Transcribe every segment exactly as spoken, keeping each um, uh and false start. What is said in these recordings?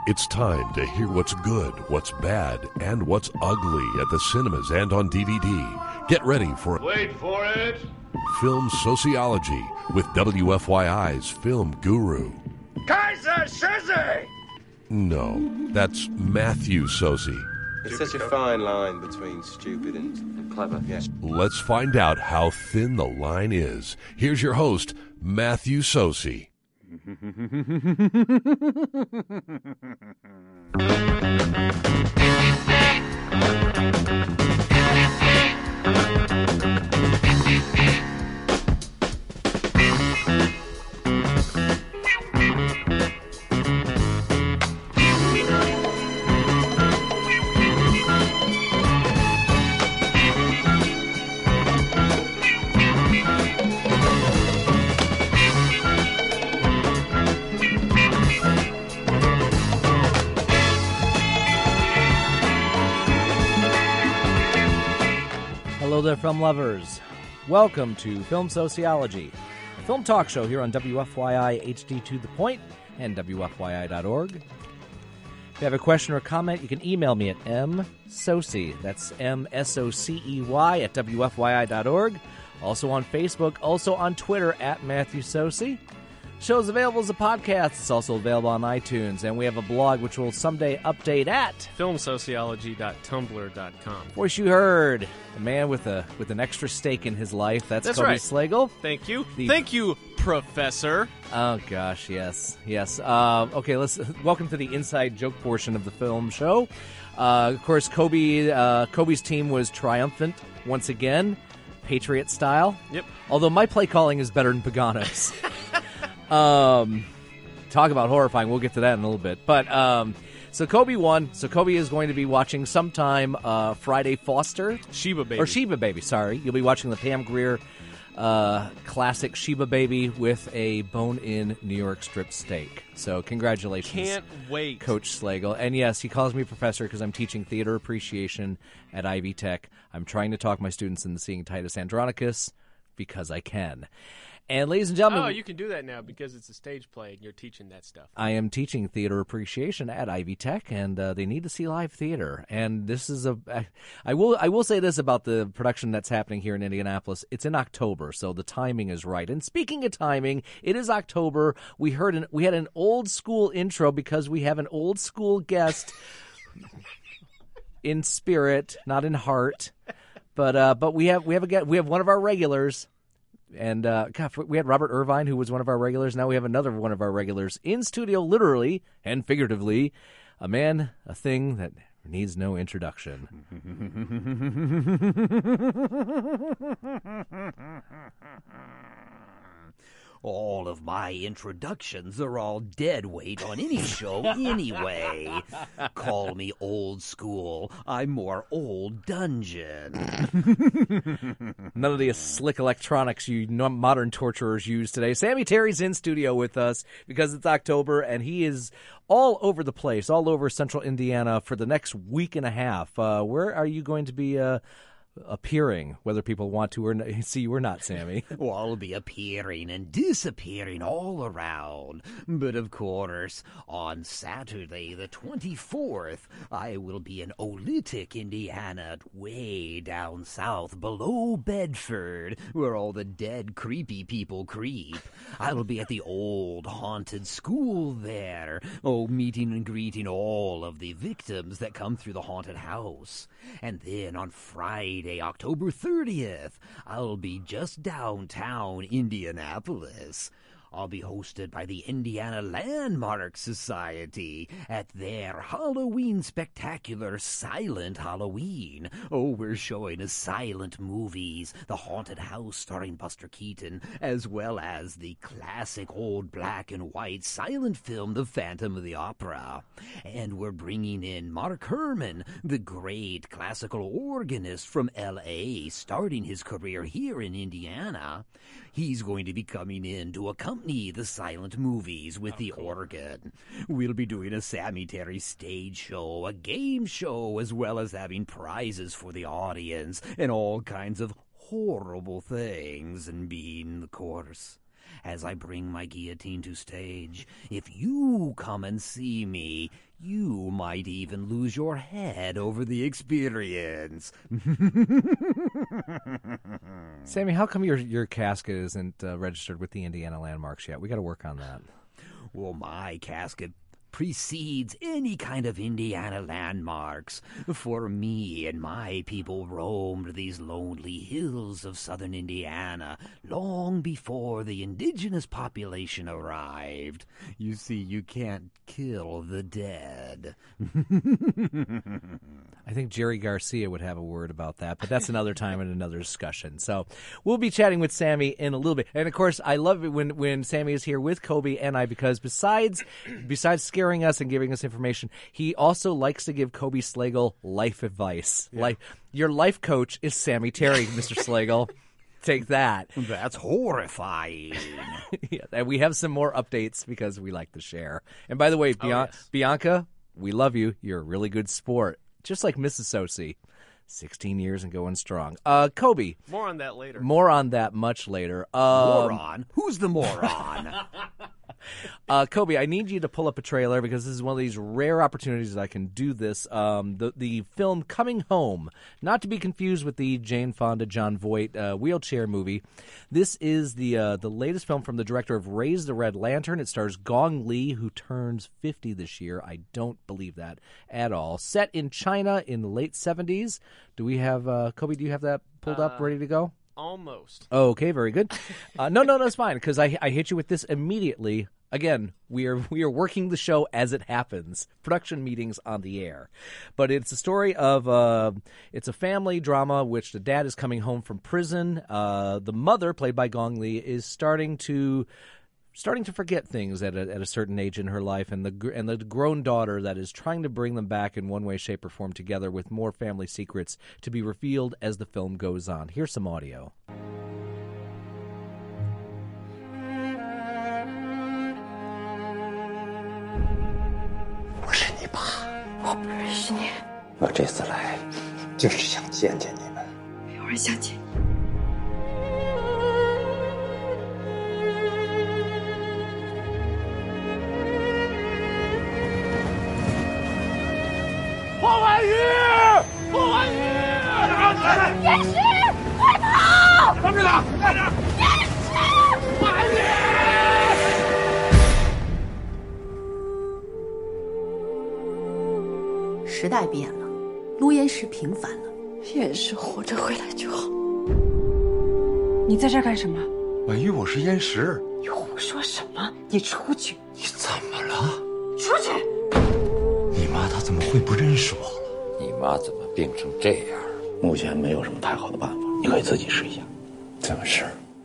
It's time to hear what's good, what's bad, and what's ugly at the cinemas and on D V D. Get ready for Wait for it! Film Sociology with W F Y I's film guru. Kaiser Soze! No, that's Matthew Soze. It's such a fine line between stupid and, and clever. Yes. Let's find out how thin the line is. Here's your host, Matthew Soze. Hello there, film lovers. Welcome to Film Sociology, a film talk show here on W F Y I H D to the Point and W F Y I dot org. If you have a question or comment, you can email me at msocey, that's M S O C E Y, at W F Y I dot org. Also on Facebook, also on Twitter, at Matthew Soce. Show's available as a podcast. It's also available on iTunes, and we have a blog which will someday update at film sociology dot tumblr dot com. Voice you heard, a man with a with an extra stake in his life. That's, That's Kobe right. Slagle. Thank you. The- Thank you, Professor. Oh gosh, yes, yes. Uh, okay, let's welcome to the inside joke portion of the film show. Uh, of course, Kobe uh, Kobe's team was triumphant once again, Patriot style. Yep. Although my play calling is better than Pagano's. um, talk about horrifying. We'll get to that in a little bit. But um, so Kobe won. So Kobe is going to be watching sometime uh, Friday Foster. Sheba Baby. Or Sheba Baby, sorry. You'll be watching the Pam Grier uh, classic Sheba Baby with a bone-in New York strip steak. So congratulations. Can't wait. Coach Slagle. And yes, he calls me professor because I'm teaching theater appreciation at Ivy Tech. I'm trying to talk my students into seeing Titus Andronicus because I can. And ladies and gentlemen, Oh, you can do that now because it's a stage play and you're teaching that stuff. I am teaching theater appreciation at Ivy Tech, and uh, they need to see live theater. And this is a, I will, I will say this about the production that's happening here in Indianapolis. It's in October, so the timing is right. And speaking of timing, it is October. We heard an, we had an old school intro because we have an old school guest in spirit, not in heart. But uh, but we have we have a we have one of our regulars. And, uh, God, we had Robert Irvine, who was one of our regulars. Now we have another one of our regulars in studio, literally and figuratively. A man, a thing that needs no introduction. All of my introductions are all dead weight on any show anyway. Call me old school. I'm more old dungeon. None of the slick electronics you modern torturers use today. Sammy Terry's in studio with us because it's October, and he is all over the place, all over central Indiana for the next week and a half. Uh, where are you going to be uh, appearing, whether people want to or not, see you or not, Sammy? Well, I'll be appearing and disappearing all around. But of course, on Saturday the twenty-fourth, I will be in Oolitic, Indiana, way down south below Bedford, where all the dead, creepy people creep. I will be at the old haunted school there, oh, meeting and greeting all of the victims that come through the haunted house. And then on Friday, October thirtieth, I'll be just downtown Indianapolis. I'll be hosted by the Indiana Landmark Society at their Halloween spectacular Silent Halloween. Oh, we're showing us silent movies, The Haunted House starring Buster Keaton, as well as the classic old black and white silent film The Phantom of the Opera. And we're bringing in Mark Herman, the great classical organist from L A, starting his career here in Indiana. He's going to be coming in to accompany the silent movies with the organ. We'll be doing a Sammy Terry stage show, a game show, as well as having prizes for the audience and all kinds of horrible things. And being, of course, as I bring my guillotine to stage. If you come and see me, you might even lose your head over the experience. Sammy, how come your your casket isn't uh, registered with the Indiana landmarks yet? We got to work on that. Well, my casket precedes any kind of Indiana landmarks. For me and my people roamed these lonely hills of southern Indiana long before the indigenous population arrived. You see, you can't kill the dead. I think Jerry Garcia would have a word about that, but that's another time and another discussion. So we'll be chatting with Sammy in a little bit. And, of course, I love it when, when Sammy is here with Kobe and I, because besides besides scaring us and giving us information, he also likes to give Kobe Slagle life advice. Yeah. Like, your life coach is Sammy Terry, Mister Slagle. Take that. That's horrifying. Yeah, and we have some more updates because we like to share. And by the way, Bian- oh, yes. Bianca, we love you. You're a really good sport. Just like Missus Sosi. sixteen years and going strong. Uh, Kobe. More on that later. More on that much later. Um, moron? Who's the moron? uh, Kobe, I need you to pull up a trailer because this is one of these rare opportunities that I can do this. Um, the, the film Coming Home, not to be confused with the Jane Fonda, John Voight uh, wheelchair movie. This is the uh, the latest film from the director of Raise the Red Lantern. It stars Gong Li, who turns fifty this year. I don't believe that at all. Set in China in the late seventies. Do we have, uh, Kobe, do you have that pulled up, Uh, ready to go? Almost. Oh, okay, very good. Uh, no, no, no, it's fine because I I hit you with this immediately. Again, we are we are working the show as it happens. Production meetings on the air, but it's a story of uh, it's a family drama which the dad is coming home from prison. Uh, the mother, played by Gong Li, is starting to. starting to forget things at a, at a certain age in her life, and the and the grown daughter that is trying to bring them back in one way, shape, or form together with more family secrets to be revealed as the film goes on. Here's some audio. 我是你爸，我不认识你。我这次来就是想见见你们。没有人想见你。 黄婉瑜，黄婉瑜， 严师，快跑！ 跟着他，快点！ 严师， 婉瑜。 时代变了，陆焉识平凡了。 严师活着回来就好。你在这儿干什么？ 婉瑜，我是燕石。 你胡说什么？你出去！ 你怎么了？ 出去！ 你妈她怎么会不认识我了？你妈怎么病成这样？目前没有什么太好的办法，你可以自己试一下。怎么试？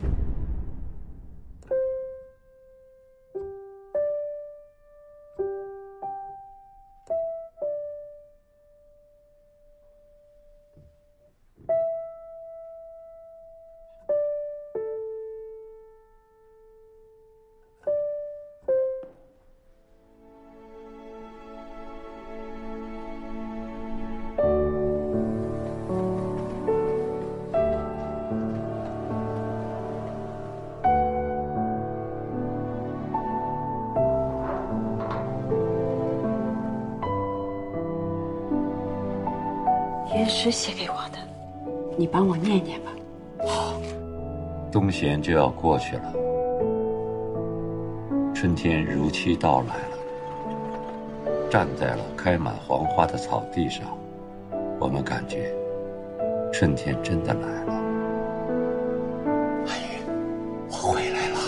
严师写给我的，你帮我念念吧。 好，冬闲就要过去了，春天如期到来了。站在了开满黄花的草地上，我们感觉春天真的来了。 阿姨，我回来了。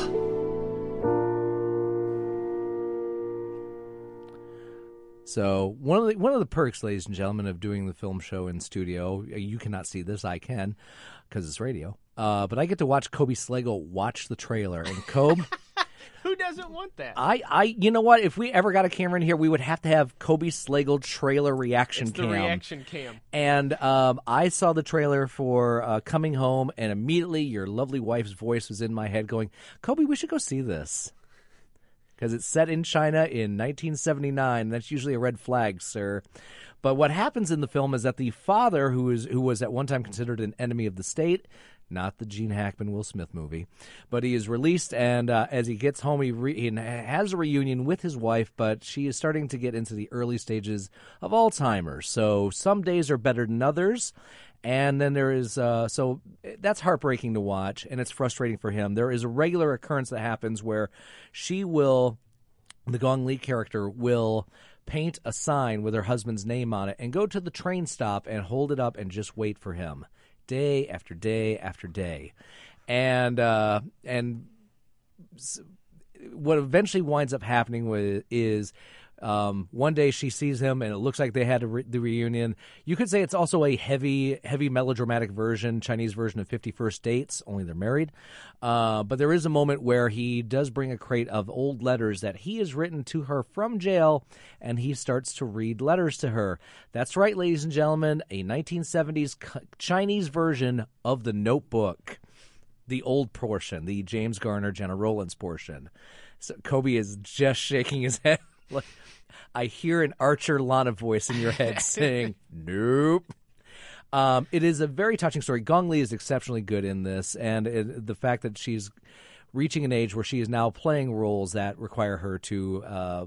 So one of the one of the perks, ladies and gentlemen, of doing the film show in studio, you cannot see this, I can, because it's radio. Uh, but I get to watch Kobe Slagle watch the trailer, and Kobe. Who doesn't want that? I, I, you know what? If we ever got a camera in here, we would have to have Kobe Slagle trailer reaction it's cam. the reaction cam. And um, I saw the trailer for uh, Coming Home, and immediately your lovely wife's voice was in my head, going, "Kobe, we should go see this." Because it's set in China in nineteen seventy-nine. That's usually a red flag, sir. But what happens in the film is that the father, who is who was at one time considered an enemy of the state, not the Gene Hackman Will Smith movie. But he is released, and uh, as he gets home, he, re- he has a reunion with his wife, but she is starting to get into the early stages of Alzheimer's. So some days are better than others. And then there is, uh, so that's heartbreaking to watch, and it's frustrating for him. There is a regular occurrence that happens where she will, the Gong Li character, will paint a sign with her husband's name on it and go to the train stop and hold it up and just wait for him. Day after day after day. And uh, and what eventually winds up happening with is um, one day she sees him and it looks like they had a re- the reunion. You could say it's also a heavy, heavy melodramatic version, Chinese version of fifty First Dates, only they're married. Uh, but there is a moment where he does bring a crate of old letters that he has written to her from jail, and he starts to read letters to her. That's right, ladies and gentlemen, a nineteen seventies Chinese version of The Notebook. The old portion, the James Garner, Jenna Rollins portion. So Kobe is just shaking his head. Like, I hear an Archer Lana voice in your head saying, nope. Um, it is a very touching story. Gong Li is exceptionally good in this, and it, the fact that she's reaching an age where she is now playing roles that require her to uh,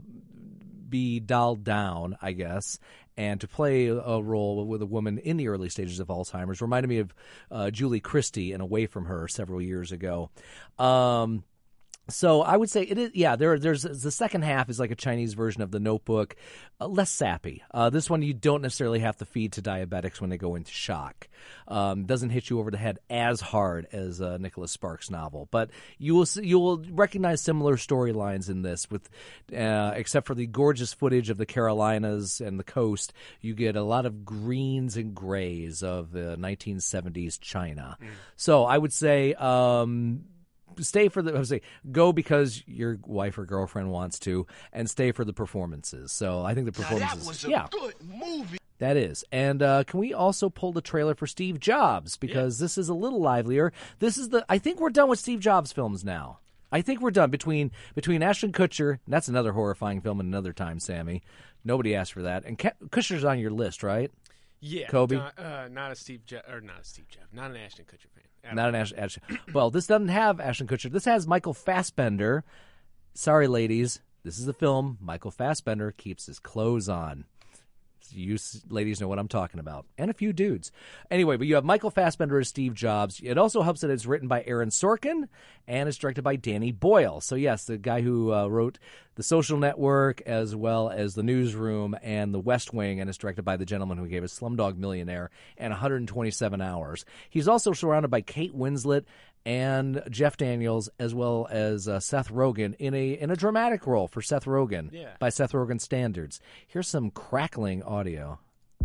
be dialed down, I guess, and to play a role with a woman in the early stages of Alzheimer's reminded me of uh, Julie Christie in Away From Her several years ago. Um So I would say it is, yeah, there, there's the second half is like a Chinese version of The Notebook, uh, less sappy. Uh, this one you don't necessarily have to feed to diabetics when they go into shock. Um, doesn't hit you over the head as hard as a Nicholas Sparks novel, but you will you will recognize similar storylines in this. With uh, except for the gorgeous footage of the Carolinas and the coast, you get a lot of greens and grays of the nineteen seventies China. Mm. So I would say. Um, Stay for the I would say go because your wife or girlfriend wants to, and stay for the performances. So I think the performances. Now that was a yeah, good movie. That is. And uh, can we also pull the trailer for Steve Jobs because yeah. this is a little livelier. This is the. I think we're done with Steve Jobs films now. I think we're done between between Ashton Kutcher. And that's another horrifying film at another time, Sammy. Nobody asked for that. And Ke- Kutcher's on your list, right? Yeah, Kobe. Not, uh, not a Steve jo- or not a Steve Jobs, not an Ashton Kutcher fan. Not an Ashton. Ashton. Well, this doesn't have Ashton Kutcher. This has Michael Fassbender. Sorry, ladies. This is the film. Michael Fassbender keeps his clothes on. You ladies know what I'm talking about. And a few dudes. Anyway, but you have Michael Fassbender as Steve Jobs. It also helps that it's written by Aaron Sorkin and it's directed by Danny Boyle. So, yes, the guy who uh, wrote The Social Network as well as The Newsroom and The West Wing, and it's directed by the gentleman who gave us Slumdog Millionaire and one hundred twenty-seven hours. He's also surrounded by Kate Winslet and Jeff Daniels, as well as uh, Seth Rogen in a in a dramatic role for Seth Rogen yeah. by Seth Rogen standards. Here's some crackling audio.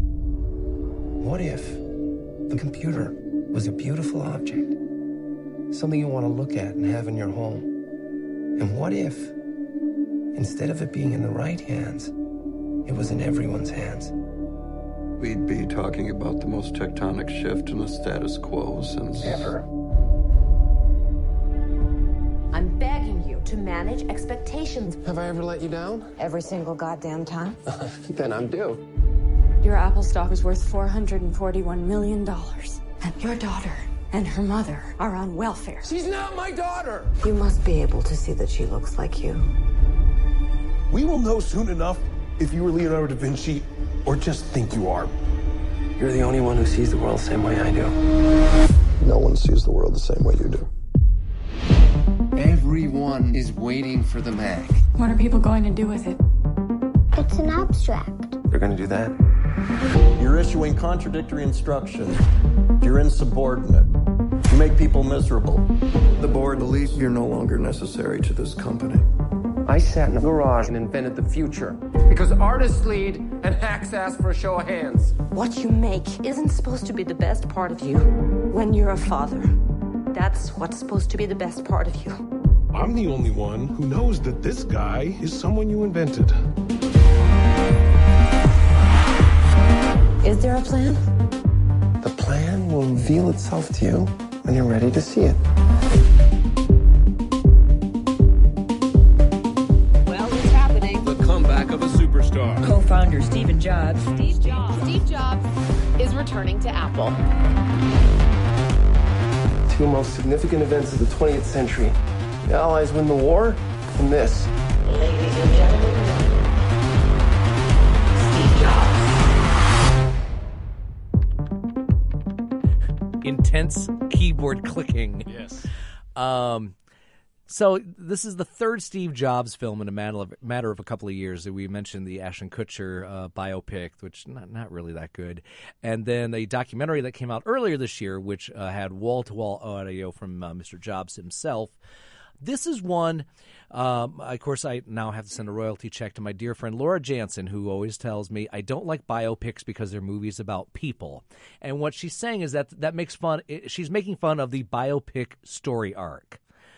What if the computer was a beautiful object, something you want to look at and have in your home? And what if, instead of it being in the right hands, it was in everyone's hands? We'd be talking about the most tectonic shift in the status quo since ever. I'm begging you to manage expectations. Have I ever let you down? Every single goddamn time. Then I'm due. Your Apple stock is worth four hundred forty-one million dollars. And your daughter and her mother are on welfare. She's not my daughter! You must be able to see that she looks like you. We will know soon enough if you were Leonardo da Vinci or just think you are. You're the only one who sees the world the same way I do. No one sees the world the same way you do. Everyone is waiting for the Mac. What are people going to do with it? It's an abstract. They're going to do that? You're issuing contradictory instructions. You're insubordinate. You make people miserable. The board believes you're no longer necessary to this company. I sat in a garage and invented the future. Because artists lead and hacks ask for a show of hands. What you make isn't supposed to be the best part of you when you're a father. That's what's supposed to be the best part of you. I'm the only one who knows that this guy is someone you invented. Is there a plan? The plan will reveal itself to you when you're ready to see it. Well, it's happening. The comeback of a superstar. Co-founder Steve Jobs. Steve Jobs. Steve Jobs is returning to Apple. two most significant events of the twentieth century. The Allies win the war, and this. Ladies and gentlemen, Steve Jobs. Intense keyboard clicking. Yes. Um, so this is the third Steve Jobs film in a matter of, matter of a couple of years. We mentioned the Ashton Kutcher uh, biopic, which not not really that good, and then a documentary that came out earlier this year, which uh, had wall-to-wall audio from uh, Mister Jobs himself. This is one, um, of course, I now have to send a royalty check to my dear friend Laura Jansen, who always tells me I don't like biopics because they're movies about people. And what she's saying is that that makes fun. She's making fun of the biopic story arc.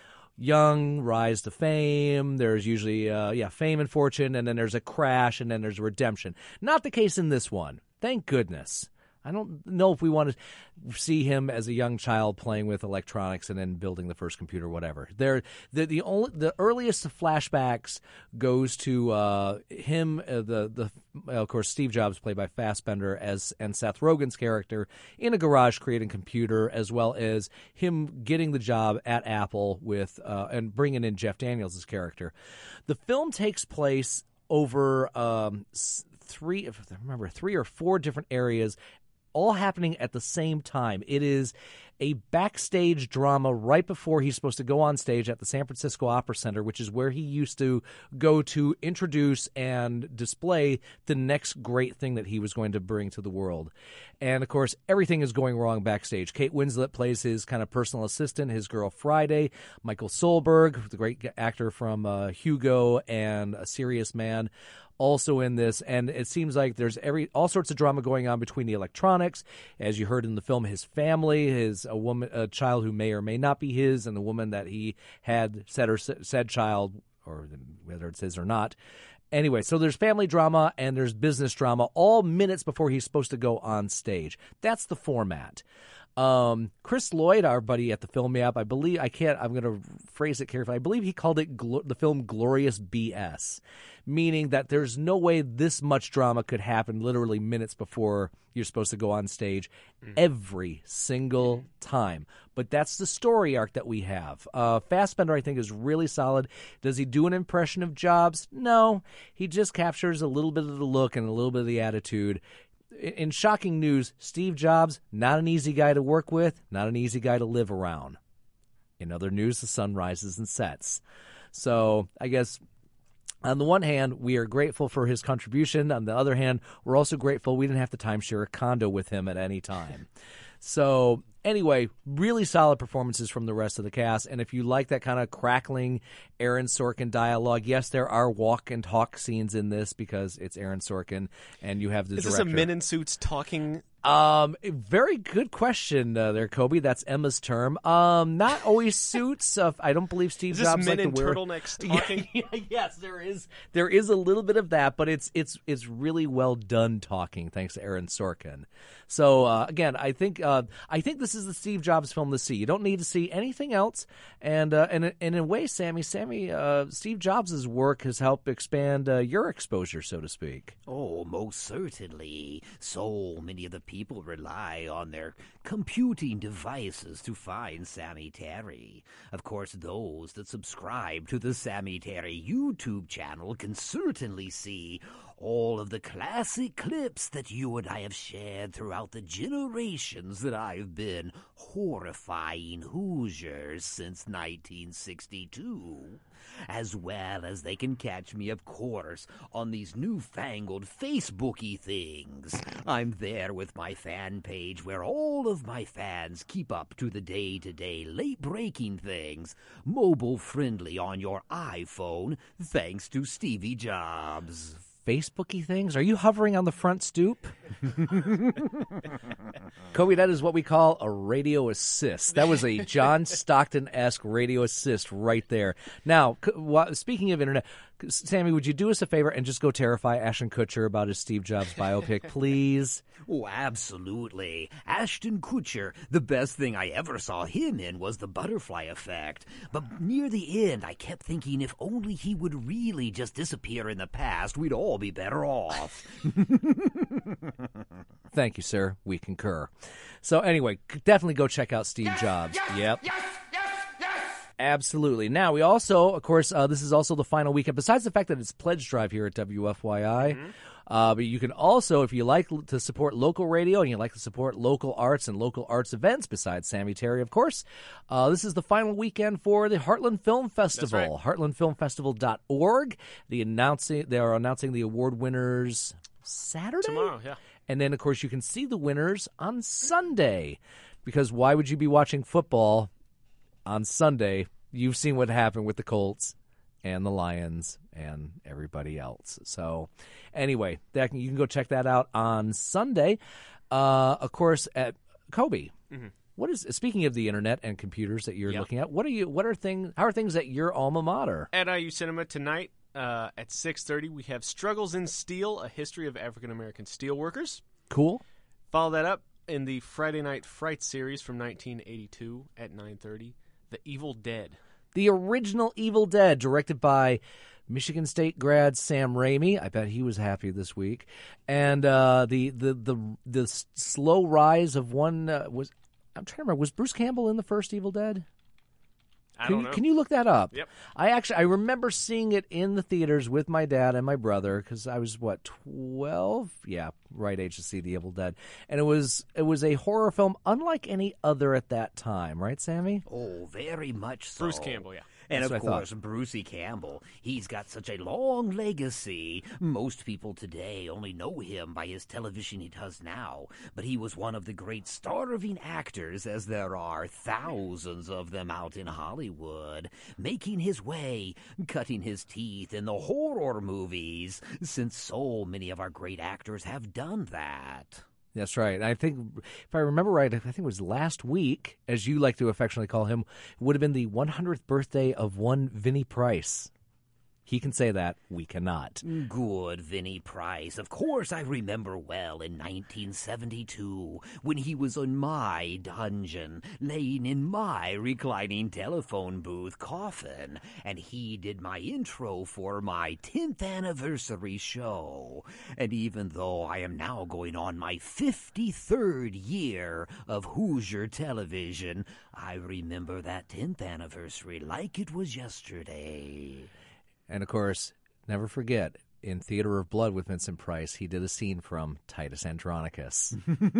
Young, rise to fame, there's usually, uh, yeah, fame and fortune, and then there's a crash, and then there's a redemption. Not the case in this one. Thank goodness. I don't know if we want to see him as a young child playing with electronics and then building the first computer, whatever. There, the the only the earliest flashbacks goes to uh, him, uh, the the of course Steve Jobs played by Fassbender as and Seth Rogen's character in a garage creating computer, as well as him getting the job at Apple with uh, and bringing in Jeff Daniels' character. The film takes place over um, three, if I remember, three or four different areas, all happening at the same time. It is a backstage drama right before he's supposed to go on stage at the San Francisco Opera Center, which is where he used to go to introduce and display the next great thing that he was going to bring to the world. And, of course, everything is going wrong backstage. Kate Winslet plays his kind of personal assistant, his girl Friday. Michael Solberg, the great actor from uh, Hugo and A Serious Man, also in this, and it seems like there's every all sorts of drama going on between the electronics, as you heard in the film, his family, his a woman, a child who may or may not be his, and the woman that he had said or said child, or whether it's his or not. Anyway, so there's family drama and there's business drama, all minutes before he's supposed to go on stage. That's the format. Um, Chris Lloyd, our buddy at the Film App, I believe, I can't, I'm going to phrase it carefully. I believe he called it gl- the film Glorious B S, meaning that there's no way this much drama could happen literally minutes before you're supposed to go on stage mm. every single time. But that's the story arc that we have. Uh, Fassbender, I think, is really solid. Does he do an impression of Jobs? No. He just captures a little bit of the look and a little bit of the attitude. In shocking news, Steve Jobs, not an easy guy to work with, not an easy guy to live around. In other news, the sun rises and sets. So I guess on the one hand, we are grateful for his contribution. On the other hand, we're also grateful we didn't have to timeshare a condo with him at any time. So anyway, really solid performances from the rest of the cast. And if you like that kind of crackling Aaron Sorkin dialogue, yes, there are walk and talk scenes in this because it's Aaron Sorkin and you have the Is director. this a men in suits talking? Um, very good question uh, there, Kobe. That's Emma's term. Um, not always suits. Uh, I don't believe Steve Is this Jobs men like in to wear turtlenecks talking. Yeah, yeah, yes, there is. There is a little bit of that, but it's it's it's really well done talking, thanks to Aaron Sorkin. So uh, again, I think uh, I think this is the Steve Jobs film to see. You don't need to see anything else, and uh, and, and in a way, Sammy, Sammy, uh, Steve Jobs' work has helped expand uh, your exposure, so to speak. Oh, most certainly. So many of the people rely on their computing devices to find Sammy Terry. Of course, those that subscribe to the Sammy Terry YouTube channel can certainly see all of the classic clips that you and I have shared throughout the generations that I've been horrifying Hoosiers since nineteen sixty-two. As well as they can catch me, of course, on these newfangled Facebooky things. I'm there with my fan page where all of my fans keep up to the day-to-day late-breaking things, mobile-friendly on your iPhone, thanks to Stevie Jobs. Facebooky things? Are you hovering on the front stoop? Kobe, that is what we call a radio assist. That was a John Stockton-esque radio assist right there. Now, speaking of internet, Sammy, would you do us a favor and just go terrify Ashton Kutcher about his Steve Jobs biopic, please? Oh, absolutely. Ashton Kutcher, the best thing I ever saw him in was The Butterfly Effect. But near the end, I kept thinking if only he would really just disappear in the past, we'd all be better off. Thank you, sir. We concur. So anyway, definitely go check out Steve Jobs. Yes, yep. Yes, yes, yes. Absolutely. Now, we also, of course, uh, this is also the final weekend, besides the fact that it's Pledge Drive here at W F Y I. Mm-hmm. Uh, but you can also, if you like to support local radio and you like to support local arts and local arts events, besides Sammy Terry, of course, uh, this is the final weekend for the Heartland Film Festival. That's right. heartland film festival dot org. The announcing, they are announcing the award winners Saturday? Tomorrow, yeah. And then, of course, you can see the winners on Sunday. Because why would you be watching football on Sunday? You've seen what happened with the Colts and the Lions and everybody else. So anyway, that can, you can go check that out on Sunday. Uh, of course, at Kobe. Mm-hmm. What is speaking of the internet and computers that you're yep. looking at? What are you? What are things? How are things at your alma mater? At I U Cinema tonight uh, at six thirty, we have Struggles in Steel: A History of African American Steelworkers. Cool. Follow that up in the Friday Night Fright series from nineteen eighty-two at nine thirty. The Evil Dead. The original Evil Dead, directed by Michigan State grad Sam Raimi. I bet he was happy this week. And uh, the, the the the slow rise of one uh, was. I'm trying to remember. Was Bruce Campbell in the first Evil Dead? I Can don't you, know. Can you look that up? Yep. I actually I remember seeing it in the theaters with my dad and my brother because I was what twelve, yeah, right age to see the Evil Dead, and it was it was a horror film unlike any other at that time, right, Sammy? Oh, very much so. Bruce Campbell, yeah. And That's of what I course, Brucey Campbell, he's got such a long legacy. Most people today only know him by his television he does now, but he was one of the great starving actors, as there are thousands of them out in Hollywood, making his way, cutting his teeth in the horror movies, since so many of our great actors have done that. That's right. I think, if I remember right, I think it was last week, as you like to affectionately call him, would have been the one hundredth birthday of one Vinnie Price. He can say that. We cannot. Good Vinnie Price. Of course I remember well in nineteen seventy-two when he was in my dungeon, laying in my reclining telephone booth coffin, and he did my intro for my tenth anniversary show. And even though I am now going on my fifty-third year of Hoosier Television, I remember that tenth anniversary like it was yesterday. And, of course, never forget, in Theater of Blood with Vincent Price, he did a scene from Titus Andronicus.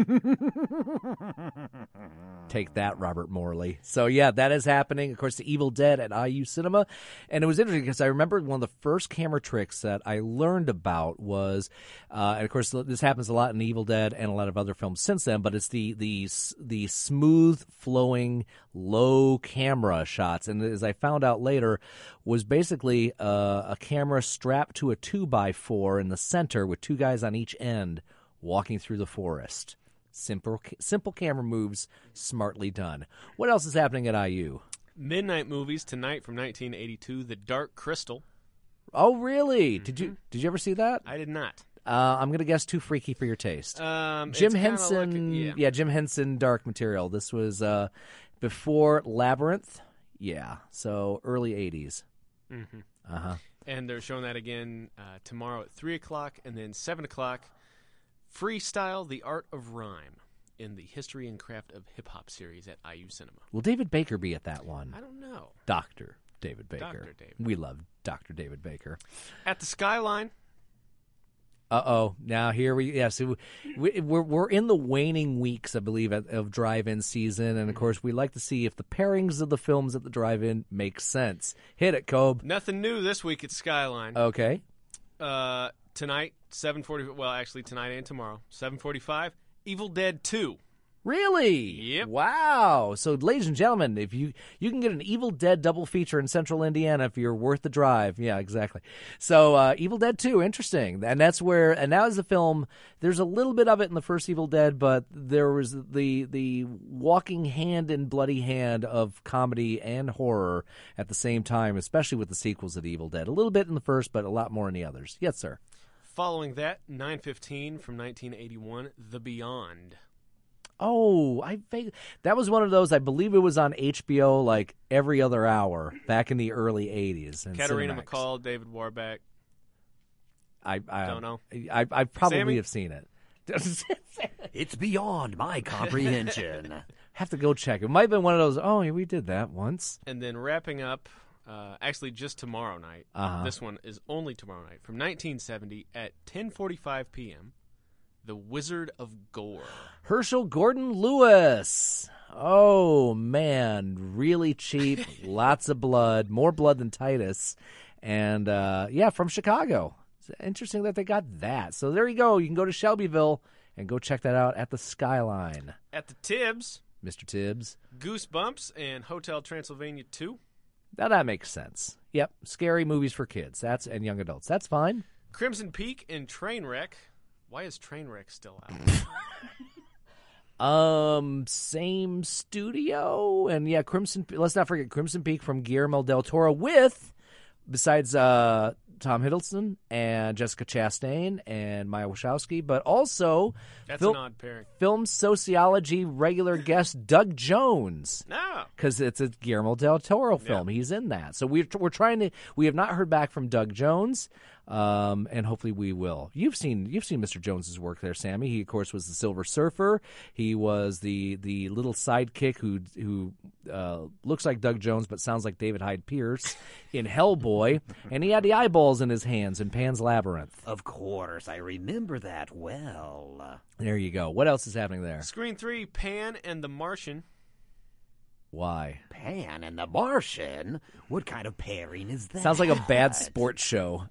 Take that, Robert Morley. So, yeah, that is happening. Of course, The Evil Dead at I U Cinema. And it was interesting because I remember one of the first camera tricks that I learned about was, uh, and, of course, this happens a lot in Evil Dead and a lot of other films since then, but it's the the, the smooth, flowing, low camera shots. And as I found out later, was basically uh, a camera strapped to a two by four in the center with two guys on each end walking through the forest. Simple, simple camera moves, smartly done. What else is happening at I U? Midnight movies tonight from nineteen eighty-two. The Dark Crystal. Oh, really? Mm-hmm. Did you did you ever see that? I did not. Uh, I'm going to guess too freaky for your taste. Um, Jim it's Henson, like a, yeah. yeah, Jim Henson, Dark Material. This was uh, before Labyrinth. Yeah, so early eighties. Mm-hmm. Uh huh. And they're showing that again uh, tomorrow at three o'clock, and then seven o'clock. Freestyle: The Art of Rhyme in the History and Craft of Hip Hop series at I U Cinema. Will David Baker be at that one? I don't know. Doctor David Baker. Doctor David. We love Doctor David Baker. At the Skyline. Uh-oh. Now here we, yeah, so we, we're, we're in the waning weeks, I believe, of, of drive-in season. And, of course, we like to see if the pairings of the films at the drive-in make sense. Hit it, Cobe. Nothing new this week at Skyline. Okay. Uh, tonight, seven forty, well, actually, tonight and tomorrow, seven forty-five, Evil Dead two. Really? Yep. Wow. So, ladies and gentlemen, if you you can get an Evil Dead double feature in Central Indiana if you're worth the drive. Yeah, exactly. So, uh, Evil Dead two, interesting. And that's where, and now is the film, there's a little bit of it in the first Evil Dead, but there was the the walking hand in bloody hand of comedy and horror at the same time, especially with the sequels of Evil Dead. A little bit in the first, but a lot more in the others. Yes, sir. Following that, nine fifteen from nineteen eighty-one, The Beyond. Oh, I that was one of those. I believe it was on H B O like every other hour back in the early eighties. Katarina McCall, David Warbeck. I, I don't know. I, I probably Sammy? have seen it. It's beyond my comprehension. Have to go check. It might have been one of those, oh, yeah, we did that once. And then wrapping up, uh, actually just tomorrow night. Uh-huh. This one is only tomorrow night. From nineteen seventy at ten forty-five p.m., The Wizard of Gore. Herschel Gordon Lewis. Oh, man. Really cheap. Lots of blood. More blood than Titus. And, uh, yeah, from Chicago. It's interesting that they got that. So there you go. You can go to Shelbyville and go check that out at the Skyline. At the Tibbs. Mister Tibbs. Goosebumps and Hotel Transylvania two. Now that makes sense. Yep. Scary movies for kids. That's and young adults. That's fine. Crimson Peak and Trainwreck. Why is Trainwreck still out? um, same studio. And yeah, Crimson, let's not forget Crimson Peak from Guillermo del Toro with, besides uh, Tom Hiddleston and Jessica Chastain and Maya Wachowski, but also That's fil- an odd pairing. Film sociology regular guest Doug Jones. No. Because it's a Guillermo del Toro film. Yeah. He's in that. So we're, we're trying to, we have not heard back from Doug Jones. Um, and hopefully we will. You've seen you've seen Mister Jones's work there, Sammy. He of course was the Silver Surfer. He was the the little sidekick who who uh, looks like Doug Jones but sounds like David Hyde Pierce in Hellboy, and he had the eyeballs in his hands in Pan's Labyrinth. Of course, I remember that well. There you go. What else is happening there? Screen three, Pan and the Martian. Why? Pan and the Martian? What kind of pairing is that? Sounds like a bad sports show.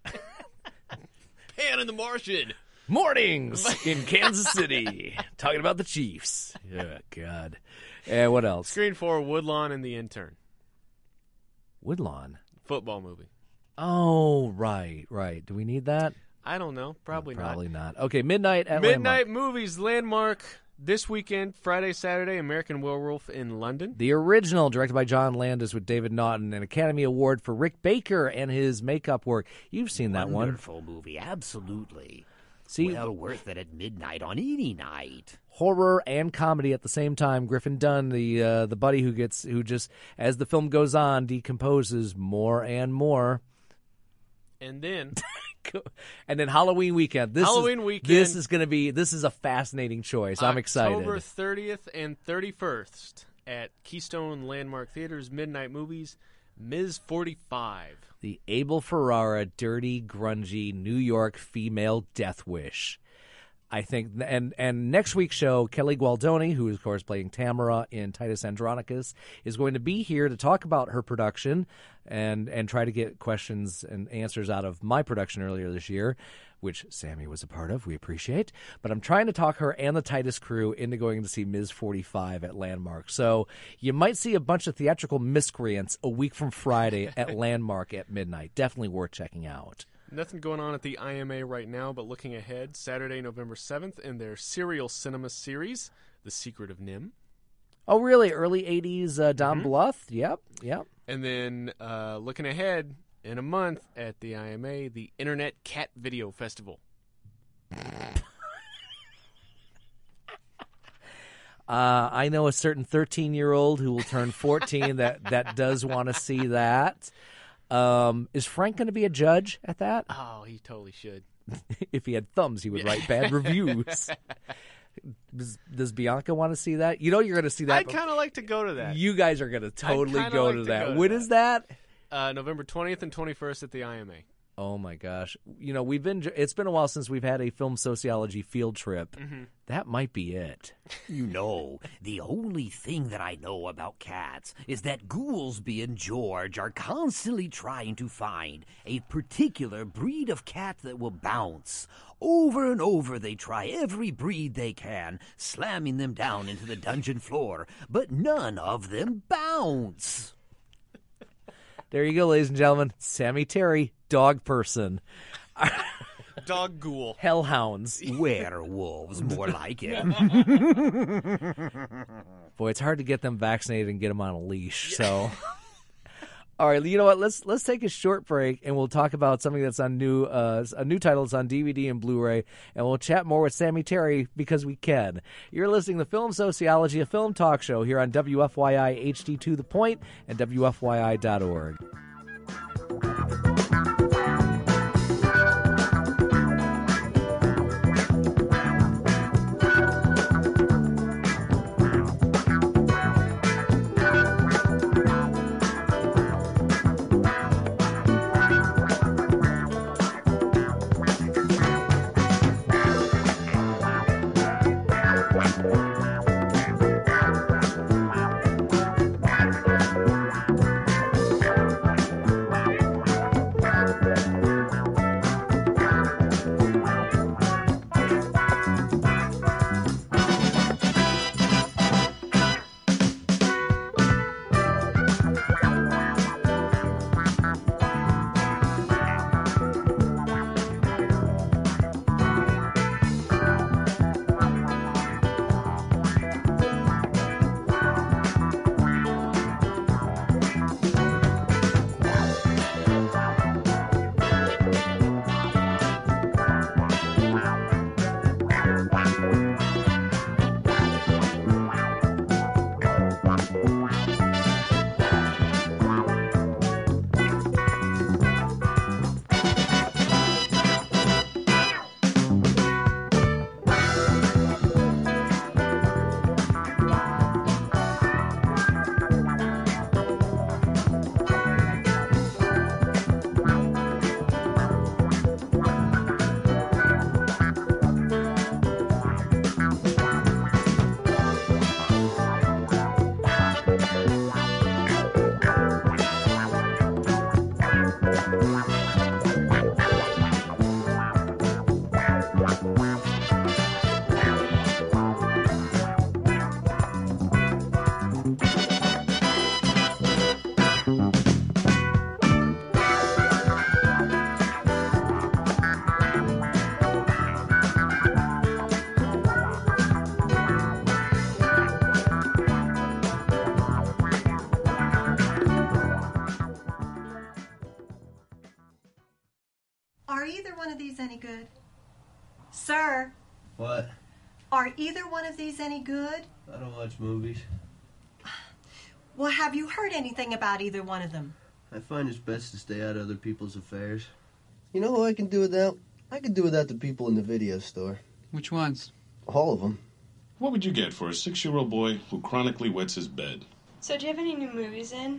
Pan and the Martian. Mornings in Kansas City. Talking about the Chiefs. Oh, God. And what else? Screen four, Woodlawn and the Intern. Woodlawn? Football movie. Oh, right, right. Do we need that? I don't know. Probably, no, probably not. not. Okay, Midnight at Midnight Landmark. Movies, Landmark. This weekend, Friday, Saturday, American Werewolf in London. The original, directed by John Landis with David Naughton, an Academy Award for Rick Baker and his makeup work. You've seen that one. Wonderful movie, absolutely. See, well worth it at midnight on any night. Horror and comedy at the same time. Griffin Dunn, the uh, the buddy who gets who just as the film goes on decomposes more and more. And then, and then Halloween weekend. This Halloween is, weekend. This is going to be. This is a fascinating choice. I'm excited. October thirtieth and thirty-first at Keystone Landmark Theaters. Midnight Movies. Miz forty-five. The Abel Ferrara, dirty, grungy New York female death wish. I think, and and next week's show, Kelly Gualdoni, who is, of course, playing Tamara in Titus Andronicus, is going to be here to talk about her production and and try to get questions and answers out of my production earlier this year, which Sammy was a part of. We appreciate. But I'm trying to talk her and the Titus crew into going to see Miz forty-five at Landmark. So you might see a bunch of theatrical miscreants a week from Friday at Landmark at midnight. Definitely worth checking out. Nothing going on at the I M A right now, but looking ahead, Saturday, November seventh, in their Serial Cinema series, The Secret of Nim. Oh, really? Early eighties uh, Don Mm-hmm. Bluth? Yep, yep. And then uh, looking ahead, in a month at the I M A, the Internet Cat Video Festival. Uh, I know a certain thirteen-year-old who will turn fourteen that, that does want to see that. Um, is Frank going to be a judge at that? Oh, he totally should. If he had thumbs, he would write bad reviews. Does, does Bianca want to see that? You know you're going to see that. I'd kind of like to go to that. You guys are going to totally go, like to to that. go to When that. is that? Uh, November twentieth and twenty-first at the I M A. Oh my gosh! You know we've been. It's been a while since we've had a film sociology field trip. Mm-hmm. That might be it. You know, the only thing that I know about cats is that Goolsby and George are constantly trying to find a particular breed of cat that will bounce. Over and over they try every breed they can, slamming them down into the dungeon floor, but none of them bounce. There you go, ladies and gentlemen. Sammy Terry, dog person. Dog ghoul. Hellhounds. Werewolves, more like it. Boy, it's hard to get them vaccinated and get them on a leash. So, all right, you know what? Let's let's take a short break and we'll talk about something that's on new uh, a new title that's on D V D and Blu-ray, and we'll chat more with Sammy Terry because we can. You're listening to Film Sociology, a film talk show here on W F Y I H D to the Point and W F Y I dot org. Are either one of these any good? Sir, What? are either one of these any good? I don't watch movies. Well, have you heard anything about either one of them? I find it's best to stay out of other people's affairs. You know who I can do without? I can do without the people in the video store. Which ones? All of them. What would you get for a six-year-old boy who chronically wets his bed? So do you have any new movies in?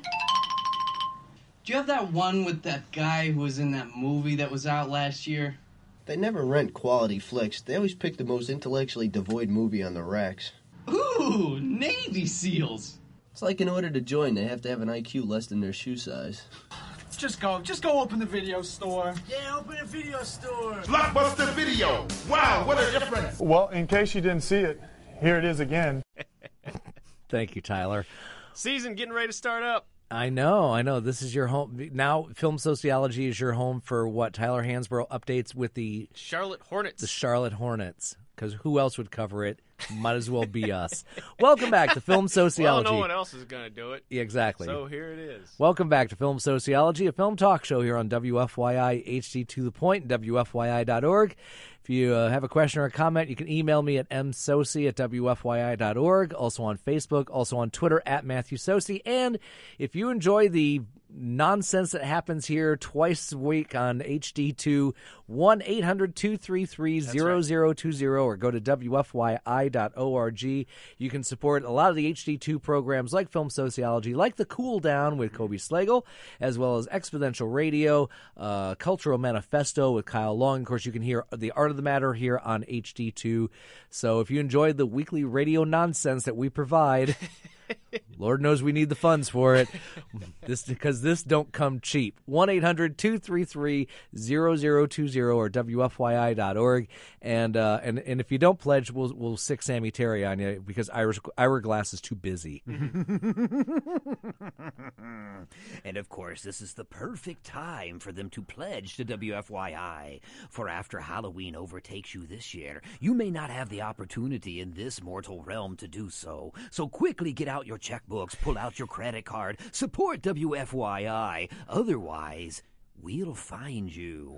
Do you have that one with that guy who was in that movie that was out last year? They never rent quality flicks. They always pick the most intellectually devoid movie on the racks. Ooh, Navy SEALs! It's like in order to join, they have to have an I Q less than their shoe size. Just go. Just go open the video store. Yeah, open a video store. Blockbuster Video. Wow, what a difference. Well, in case you didn't see it, here it is again. Thank you, Tyler. Season getting ready to start up. I know, I know. This is your home. Now, Film Sociology is your home for what? Tyler Hansborough updates with the Charlotte Hornets. The Charlotte Hornets. Because who else would cover it? Might as well be us. Welcome back to Film Sociology. Well, no one else is going to do it. Yeah, exactly. So here it is. Welcome back to Film Sociology, a film talk show here on W F Y I H D to the point, W F Y I dot org. If you uh, have a question or a comment, you can email me at m soci at W F Y I dot org, also on Facebook, also on Twitter at Matthew Soci. And if you enjoy the nonsense that happens here twice a week on H D two, one eight hundred two three three zero zero two zero or go to W F Y I dot org. You can support a lot of the H D two programs like Film Sociology, like The Cool Down with Kobe Slagle, as well as Exponential Radio, uh, Cultural Manifesto with Kyle Long. Of course, you can hear The Art of the Matter here on H D two. So if you enjoyed the weekly radio nonsense that we provide... Lord knows we need the funds for it. This because this don't come cheap. one eight hundred two three three zero zero two zero or W F Y I dot org. And uh, and and if you don't pledge, we'll we'll sick Sammy Terry on you because Ira, Ira Glass is too busy. And of course, this is the perfect time for them to pledge to W F Y I. For after Halloween overtakes you this year, you may not have the opportunity in this mortal realm to do so. So quickly get out your checkbooks, pull out your credit card, support W F Y I. Otherwise, we'll find you.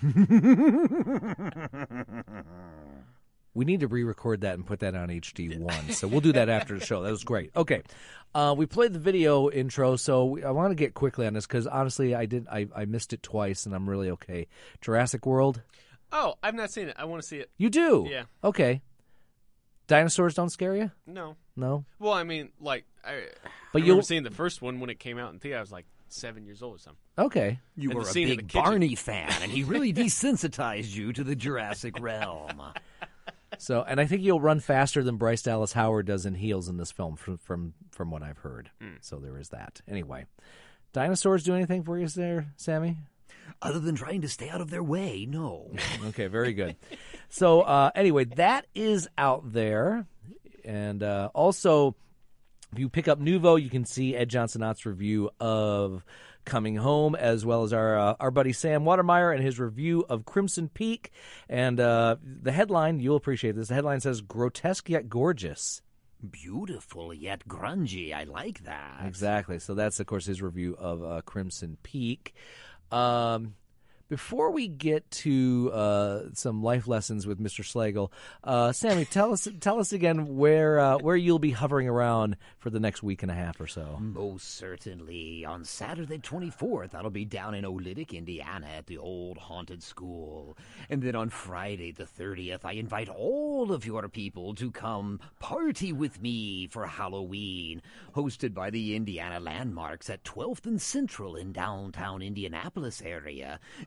We need to re-record that and put that on H D one, so we'll do that after the show. That was great. Okay, uh, we played the video intro, so we, I want to get quickly on this because honestly, I did I, I missed it twice, and I'm really okay. Jurassic World. Oh, I've not seen it. I want to see it. You do? Yeah. Okay. Dinosaurs don't scare you? No. No? Well, I mean, like, I, but I remember seeing the first one when it came out in theater. I was like seven years old or something. Okay. You and were a big kitchen. Barney fan, and he really desensitized you to the Jurassic realm. So, and I think you'll run faster than Bryce Dallas Howard does in heels in this film, from from, from what I've heard. Mm. So there is that. Anyway, dinosaurs do anything for you there, Sammy? Other than trying to stay out of their way, no. Okay, very good. So uh, anyway, that is out there. And uh, also, if you pick up Nuvo, you can see Ed Johnson-Ott's review of Coming Home, as well as our uh, our buddy Sam Watermeyer and his review of Crimson Peak. And uh, the headline, you'll appreciate this, the headline says, grotesque yet gorgeous. Beautiful yet grungy. I like that. Exactly. So that's, of course, his review of uh, Crimson Peak. Um, before we get to uh, some life lessons with Mister Slagle, uh, Sammy, tell us tell us again where uh, where you'll be hovering around for the next week and a half or so. Most certainly. On Saturday twenty-fourth, I'll be down in Olytic, Indiana at the old haunted school. And then on Friday the thirtieth, I invite all of your people to come party with me for Halloween, hosted by the Indiana Landmarks at twelfth and Central in downtown Indianapolis area.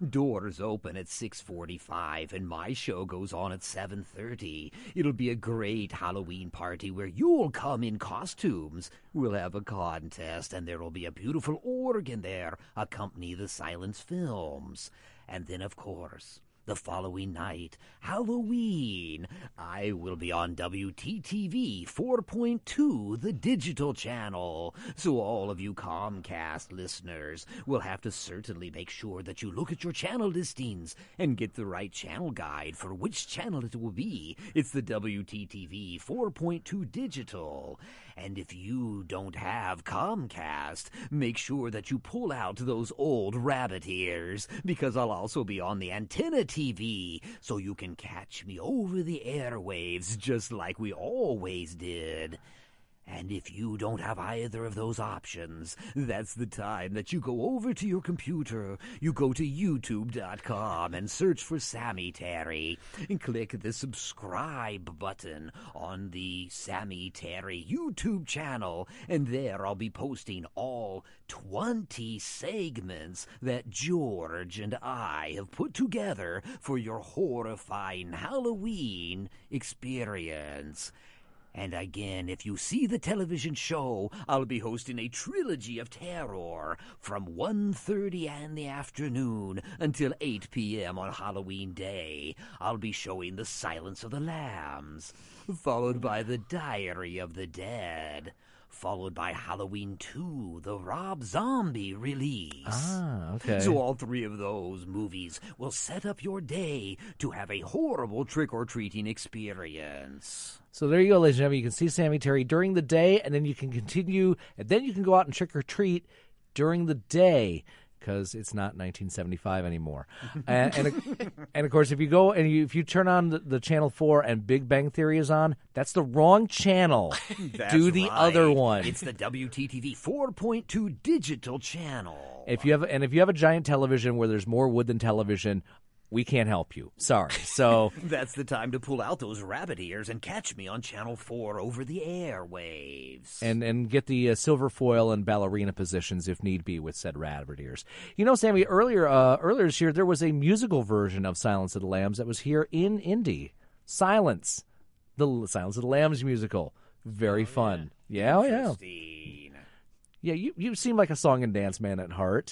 Doors open at six forty-five, and my show goes on at seven thirty. It'll be a great Halloween party where you'll come in costumes. We'll have a contest, and there'll be a beautiful organ there accompany the silence films. And then, of course, the following night, Halloween, I will be on W T T V four point two, the digital channel. So all of you Comcast listeners will have to certainly make sure that you look at your channel listings and get the right channel guide for which channel it will be. It's the W T T V four point two digital. And if you don't have Comcast, make sure that you pull out those old rabbit ears, because I'll also be on the Antenna T V, so you can catch me over the airwaves just like we always did. And if you don't have either of those options, that's the time that you go over to your computer, you go to YouTube dot com and search for Sammy Terry, and click the subscribe button on the Sammy Terry YouTube channel, and there I'll be posting all twenty segments that George and I have put together for your horrifying Halloween experience. And again, if you see the television show, I'll be hosting a trilogy of terror from one thirty in the afternoon until eight p.m. on Halloween Day. I'll be showing The Silence of the Lambs, followed by The Diary of the Dead, followed by Halloween two, the Rob Zombie release. Ah, okay. So all three of those movies will set up your day to have a horrible trick-or-treating experience. So there you go, ladies and gentlemen. You can see Sammy Terry during the day, and then you can continue, and then you can go out and trick-or-treat during the day, because it's not nineteen seventy-five anymore. and, and, and, of course, if you go and you, if you turn on the, the Channel four and Big Bang Theory is on, that's the wrong channel. That's Do the right. other one. It's the W T T V four point two digital channel. If you have, and if you have a giant television where there's more wood than television, we can't help you. Sorry. So that's the time to pull out those rabbit ears and catch me on Channel four over the airwaves. And and get the uh, silver foil and ballerina positions if need be with said rabbit ears. You know, Sammy, earlier uh, earlier this year there was a musical version of Silence of the Lambs that was here in Indy. Silence, the Silence of the Lambs musical, very oh, fun. Yeah, yeah, oh, yeah. Yeah, you you seem like a song and dance man at heart.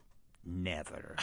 Never.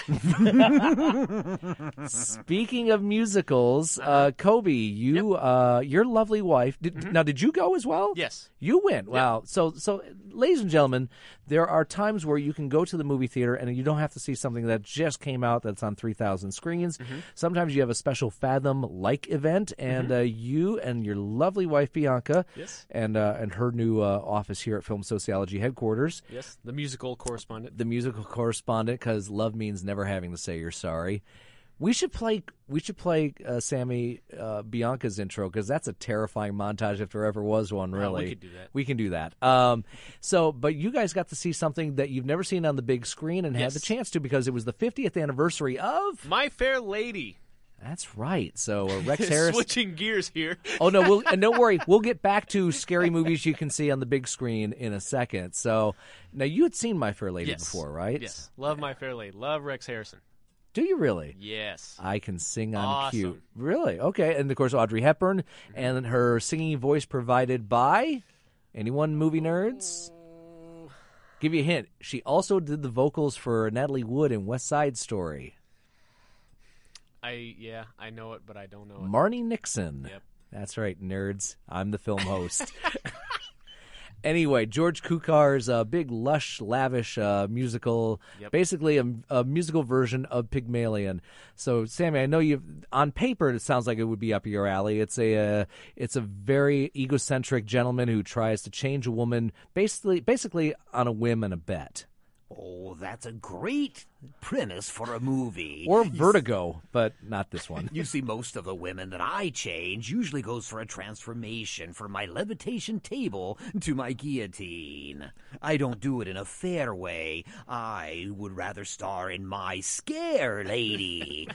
Speaking of musicals, uh, Kobe, you, yep. uh, your lovely wife. Did, mm-hmm. Now, did you go as well? Yes, you went. Wow. Yep. So, so, ladies and gentlemen, there are times where you can go to the movie theater and you don't have to see something that just came out that's on three thousand screens. Mm-hmm. Sometimes you have a special Fathom-like event, and mm-hmm. uh, you and your lovely wife Bianca, yes, and uh, and her new uh, office here at Film Sociology headquarters. Yes, the musical correspondent. The musical correspondent. Because love means never having to say you're sorry. We should play. We should play uh, Sammy uh, Bianca's intro, because that's a terrifying montage if there ever was one. Really, oh, we could do that. We can do that. Um, so, but you guys got to see something that you've never seen on the big screen and yes. had the chance to, because it was the fiftieth anniversary of My Fair Lady. That's right. So uh, Rex Harris switching gears here. Oh no, we'll, and don't worry, we'll get back to scary movies you can see on the big screen in a second. So now you had seen My Fair Lady yes. before, right? Yes. Love My Fair Lady. Love Rex Harrison. Do you really? Yes. I can sing on awesome. cue. Really? Okay. And of course Audrey Hepburn, mm-hmm. and her singing voice provided by anyone movie nerds? Oh. Give you a hint. She also did the vocals for Natalie Wood in West Side Story. I yeah, I know it, but I don't know it. Marnie Nixon. Yep. That's right, nerds. I'm the film host. Anyway, George Cukar's uh, big, lush, lavish uh, musical, yep. basically a, a musical version of Pygmalion. So, Sammy, I know you. On paper, it sounds like it would be up your alley. It's a uh, it's a very egocentric gentleman who tries to change a woman, basically, basically on a whim and a bet. Oh, that's a great premise for a movie. Or Vertigo, but not this one. You see, most of the women that I change usually goes for a transformation from my levitation table to my guillotine. I don't do it in a fair way. I would rather star in My Scare Lady.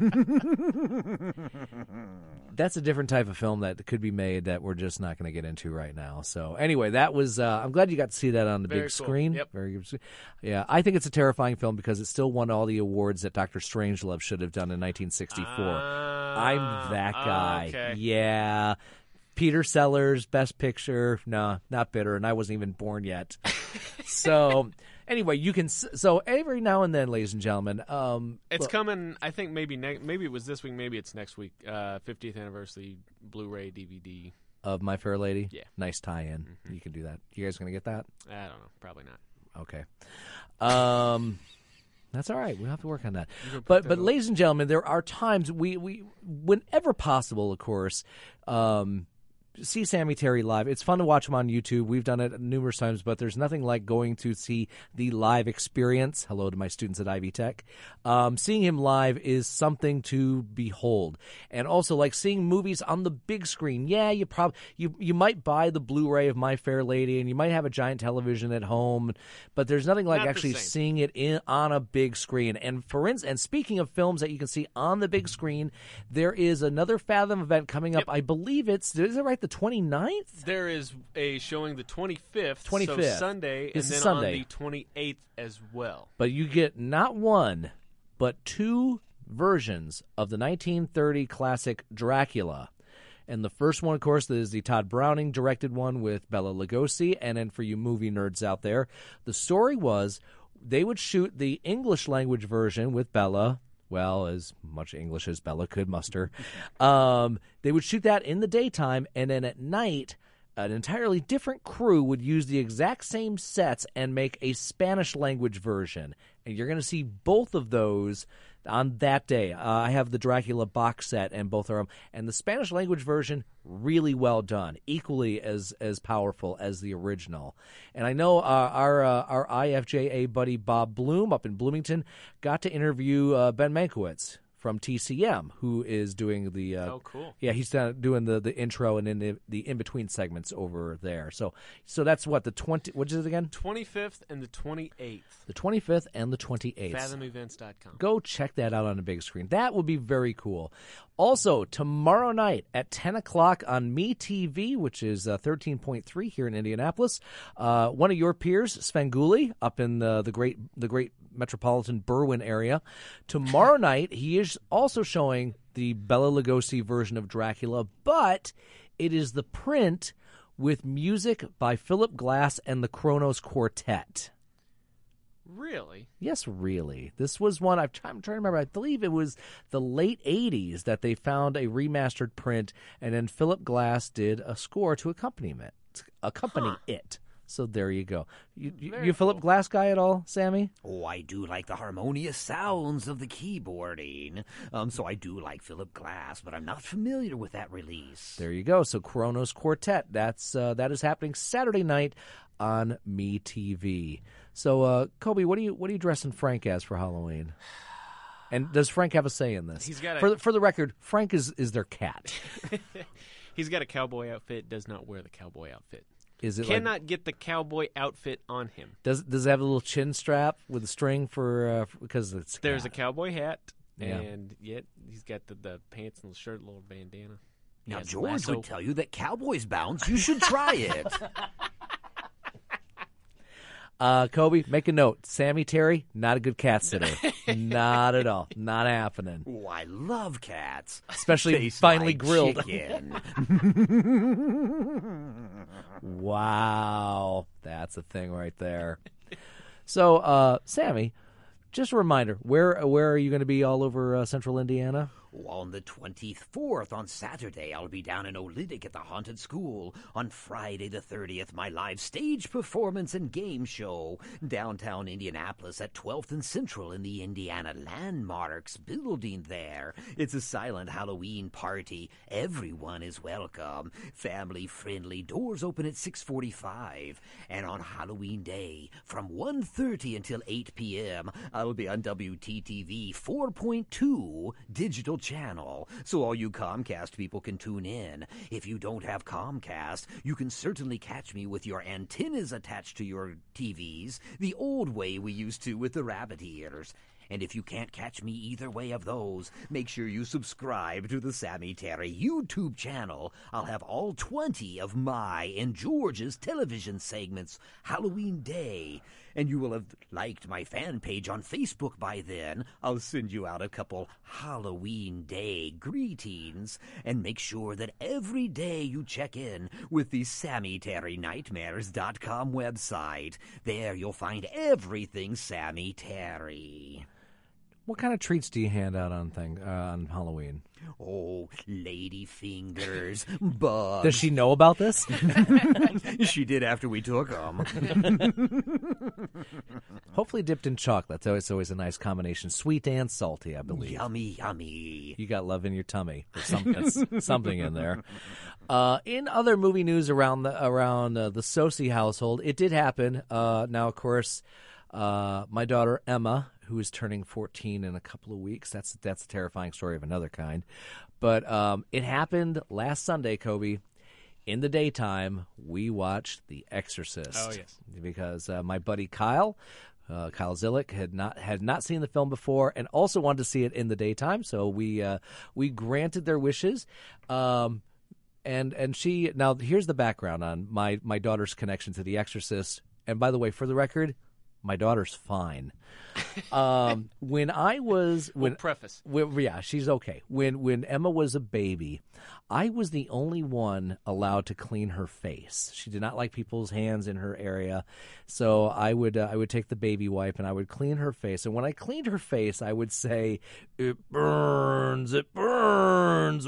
That's a different type of film that could be made that we're just not going to get into right now. So anyway, that was, uh, I'm glad you got to see that on the Very big cool. screen. Yep. Very good. Yeah, I think it's a terrifying film because it still also won all the awards that Doctor Strangelove should have done in nineteen sixty-four. Uh, I'm that guy. Okay. Yeah. Peter Sellers, Best Picture. No, not bitter, and I wasn't even born yet. So, anyway, you can. So every now and then, ladies and gentlemen, um, it's look, coming. I think maybe ne- maybe it was this week. Maybe it's next week. Uh, fiftieth anniversary Blu-ray D V D of My Fair Lady. Yeah, nice tie-in. Mm-hmm. You can do that. You guys gonna get that? I don't know. Probably not. Okay. Um. That's all right. We'll have to work on that. But, but ladies and gentlemen, there are times we, we whenever possible, of course, um, see Sammy Terry live. It's fun to watch him on YouTube. We've done it numerous times, but there's nothing like going to see the live experience. Hello to my students at Ivy Tech. Um, seeing him live is something to behold. And also, like seeing movies on the big screen. Yeah, you probably you, you might buy the Blu-ray of My Fair Lady, and you might have a giant television at home, but there's nothing like Not actually seeing it in on a big screen. And for instance, and speaking of films that you can see on the big screen, there is another Fathom event coming up. Yep. I believe it's, is it right, the twenty-ninth? There is a showing the twenty-fifth, twenty-fifth. so Sunday, This and is then Sunday. on the twenty-eighth as well. But you get not one, but two versions of the nineteen thirty classic Dracula. And the first one, of course, is the Todd Browning directed one with Bela Lugosi. And then for you movie nerds out there, the story was they would shoot the English language version with Bela, well, as much English as Bella could muster. Um, they would shoot that in the daytime, and then at night, an entirely different crew would use the exact same sets and make a Spanish-language version. And you're going to see both of those on that day. Uh, I have the Dracula box set, and both are them. And the Spanish-language version, really well done, equally as as powerful as the original. And I know uh, our uh, our I F J A buddy Bob Bloom up in Bloomington got to interview uh, Ben Mankiewicz from T C M, who is doing the uh, oh cool yeah he's done, doing the, the intro and in the, the in between segments over there. So so that's what the twenty what is it again? twenty-fifth and the twenty-eighth. The twenty-fifth and the twenty-eighth. Fathom Events dot com. Go check that out on the big screen. That would be very cool. Also, tomorrow night at ten o'clock on MeTV, which is uh, thirteen point three here in Indianapolis, uh, one of your peers, Svengoolie, up in the, the great the great metropolitan Berwyn area. Tomorrow night, he is also showing the Bela Lugosi version of Dracula, but it is the print with music by Philip Glass and the Kronos Quartet. Really? Yes, really. This was one, I'm trying, I'm trying to remember, I believe it was the late eighties that they found a remastered print, and then Philip Glass did a score to accompany it. Accompany Huh. it. So there you go. You, you, Very you a Philip cool. Glass guy at all, Sammy? Oh, I do like the harmonious sounds of the keyboarding. Um, so I do like Philip Glass, but I'm not familiar with that release. There you go. So Kronos Quartet. That's uh, that is happening Saturday night on MeTV. So uh, Kobe, what are you what are you dressing Frank as for Halloween? And does Frank have a say in this? He's got a- for the, for the record, Frank is is their cat. He's got a cowboy outfit, does not wear the cowboy outfit. Is it Cannot like, get the cowboy outfit on him. does does it have a little chin strap with a string for uh, because it's There's cat. a cowboy hat, Yeah. and yet he's got the, the pants and the shirt, little bandana. He Now, has a George lasso. would tell you that cowboys bounce. You should try it. Uh, Kobe, make a note. Sammy Terry, not a good cat sitter. Not at all. Not happening. Oh, I love cats. Especially Tastes finely like grilled. chicken. Wow. That's a thing right there. So, uh, Sammy, just a reminder, where where are you going to be all over uh, central Indiana? On the twenty-fourth, on Saturday, I'll be down in Olynyk at the Haunted School. On Friday the thirtieth, my live stage performance and game show. Downtown Indianapolis at twelfth and Central in the Indiana Landmarks building there. It's a silent Halloween party. Everyone is welcome. Family-friendly. Doors open at six forty-five. And on Halloween Day, from one thirty until eight p.m., I'll be on W T T V four point two digital channel, so all you Comcast people can tune in. If you don't have Comcast, you can certainly catch me with your antennas attached to your T Vs, the old way we used to with the rabbit ears. And if you can't catch me either way of those, make sure you subscribe to the Sammy Terry YouTube channel. I'll have all twenty of my and George's television segments Halloween Day. And you will have liked my fan page on Facebook by then. I'll send you out a couple Halloween Day greetings. And make sure that every day you check in with the Sammy Terry Nightmares dot com website. There you'll find everything Sammy Terry. What kind of treats do you hand out on thing uh, on Halloween? Oh, lady fingers, bugs. Does she know about this? She did after we took them. Hopefully dipped in chocolate. So it's always a nice combination, sweet and salty, I believe. Yummy, yummy. You got love in your tummy. Or some, something in there. Uh, in other movie news around the around uh, the Sosi household, it did happen. Uh, now, of course, uh, my daughter Emma, who is turning fourteen in a couple of weeks. That's that's a terrifying story of another kind. But um, it happened last Sunday, Kobe. In the daytime, we watched The Exorcist. Oh, yes. Because uh, my buddy Kyle, uh, Kyle Zillick, had not had not seen the film before and also wanted to see it in the daytime. So we uh, we granted their wishes. Um, and and she now here's the background on my my daughter's connection to The Exorcist. And by the way, for the record, my daughter's fine. Um, when I was when we'll preface, when, yeah, she's okay. When when Emma was a baby, I was the only one allowed to clean her face. She did not like people's hands in her area, so I would uh, I would take the baby wipe and I would clean her face. And when I cleaned her face, I would say, "It burns, it burns,"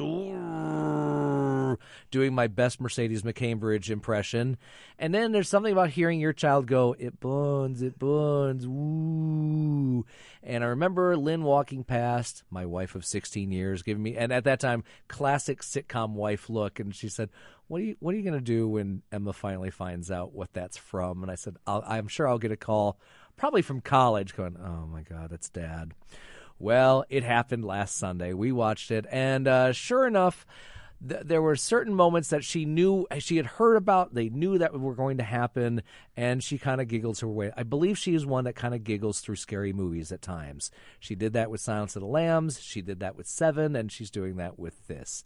Ooh, doing my best Mercedes McCambridge impression. And then there's something about hearing your child go, "It burns, it burns." Ooh. And I remember Lynn walking past, my wife of sixteen years, giving me, and at that time, classic sitcom wife look. And she said, what are you, what are you going to do when Emma finally finds out what that's from? And I said, I'll, I'm sure I'll get a call, probably from college, going, oh, my God, it's Dad. Well, it happened last Sunday. We watched it. And uh, sure enough, th- there were certain moments that she knew, she had heard about, they knew that were going to happen, and she kind of giggled her way. I believe she is one that kind of giggles through scary movies at times. She did that with Silence of the Lambs, she did that with Seven, and she's doing that with this.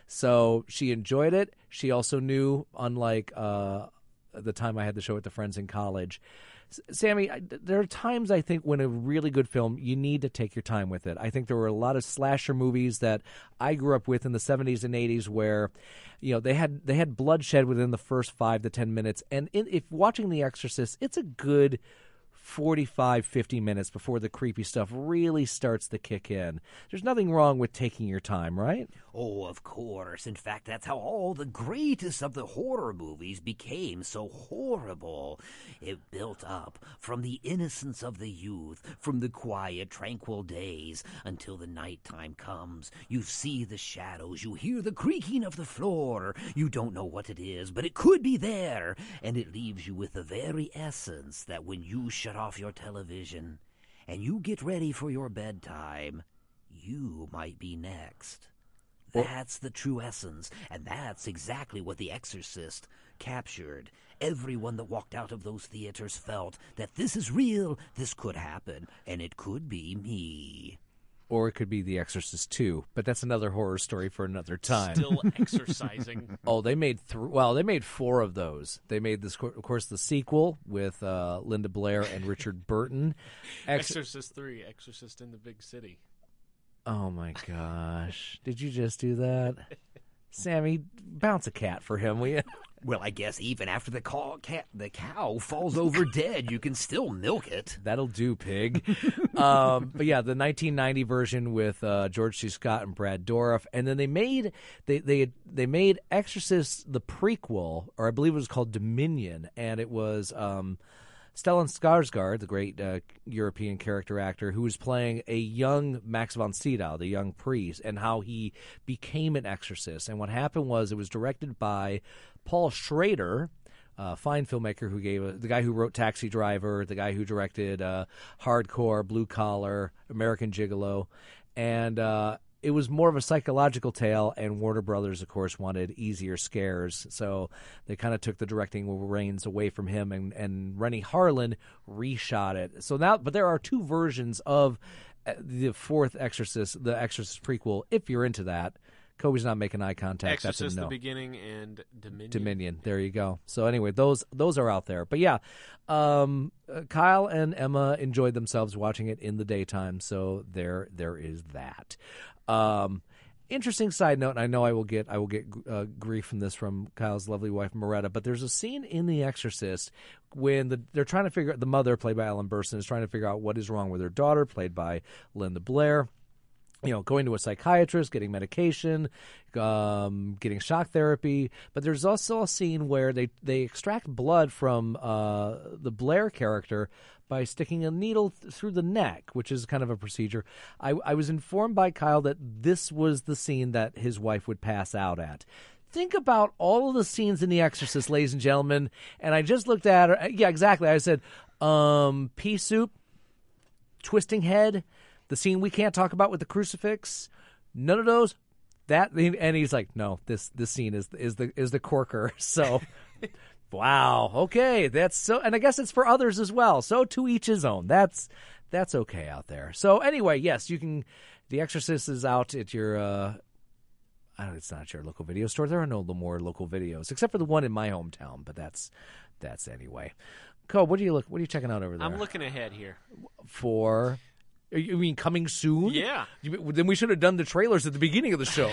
So she enjoyed it. She also knew, unlike uh, the time I had the show at the Friends in college, Sammy, there are times I think when a really good film, you need to take your time with it. I think there were a lot of slasher movies that I grew up with in the seventies and eighties where, you know, they had they had bloodshed within the first five to ten minutes. And in, if watching The Exorcist, it's a good forty-five, fifty minutes before the creepy stuff really starts to kick in. There's nothing wrong with taking your time, right? Oh, of course. In fact, that's how all the greatest of the horror movies became so horrible. It built up from the innocence of the youth, from the quiet, tranquil days, until the nighttime comes. You see the shadows, you hear the creaking of the floor. You don't know what it is, but it could be there. And it leaves you with the very essence that when you shut off your television and you get ready for your bedtime, you might be next. That's the true essence, and that's exactly what The Exorcist captured. Everyone that walked out of those theaters felt that this is real, this could happen, and it could be me. Or it could be The Exorcist two, but that's another horror story for another time. Still exorcising. Oh, they made th- well, they made four of those. They made this, of course, the sequel with uh, Linda Blair and Richard Burton. Ex- Exorcist three, Exorcist in the Big City. Oh my gosh! Did you just do that, Sammy? Bounce a cat for him, will you? Well, I guess even after the cow, cat, the cow falls over dead, you can still milk it. That'll do, pig. um, but yeah, the nineteen ninety version with uh, George C. Scott and Brad Dourif, and then they made they they they made Exorcist the prequel, or I believe it was called Dominion, and it was um, Stellan Skarsgård, the great uh, European character actor, who was playing a young Max von Sydow, the young priest, and how he became an exorcist. And what happened was it was directed by Paul Schrader, a fine filmmaker who gave a, the guy who wrote Taxi Driver, the guy who directed uh, Hardcore, Blue Collar, American Gigolo, and uh, it was more of a psychological tale, and Warner Brothers, of course, wanted easier scares, so they kind of took the directing reins away from him, and, and Rennie Harlin reshot it. So now, but there are two versions of the fourth Exorcist, the Exorcist prequel, if you're into that. Kobe's not making eye contact. Exorcist, That's a no. The Beginning, and Dominion. Dominion. There you go. So anyway, those those are out there. But yeah, um, uh, Kyle and Emma enjoyed themselves watching it in the daytime. So there there is that. Um, interesting side note. And I know I will get I will get uh, grief from this from Kyle's lovely wife Moretta. But there's a scene in The Exorcist when the, they're trying to figure out, the mother, played by Ellen Burstyn, is trying to figure out what is wrong with her daughter, played by Linda Blair. You know, going to a psychiatrist, getting medication, um, getting shock therapy. But there's also a scene where they, they extract blood from uh, the Blair character by sticking a needle th- through the neck, which is kind of a procedure. I, I was informed by Kyle that this was the scene that his wife would pass out at. Think about all of the scenes in The Exorcist, ladies and gentlemen. And I just looked at her. Yeah, exactly. I said, um, pea soup, twisting head, the scene we can't talk about with the crucifix, none of those. That and he's like, no, this this scene is is the is the corker. So, wow, okay, that's so, and I guess it's for others as well. So to each his own. That's that's okay out there. So anyway, yes, you can. The Exorcist is out at your. Uh, I don't. It's not your local video store. There are no more local videos except for the one in my hometown. But that's that's anyway. Co, what do you look? What are you checking out over there? I'm looking ahead here For. You mean coming soon? Yeah. You, then we should have done the trailers at the beginning of the show.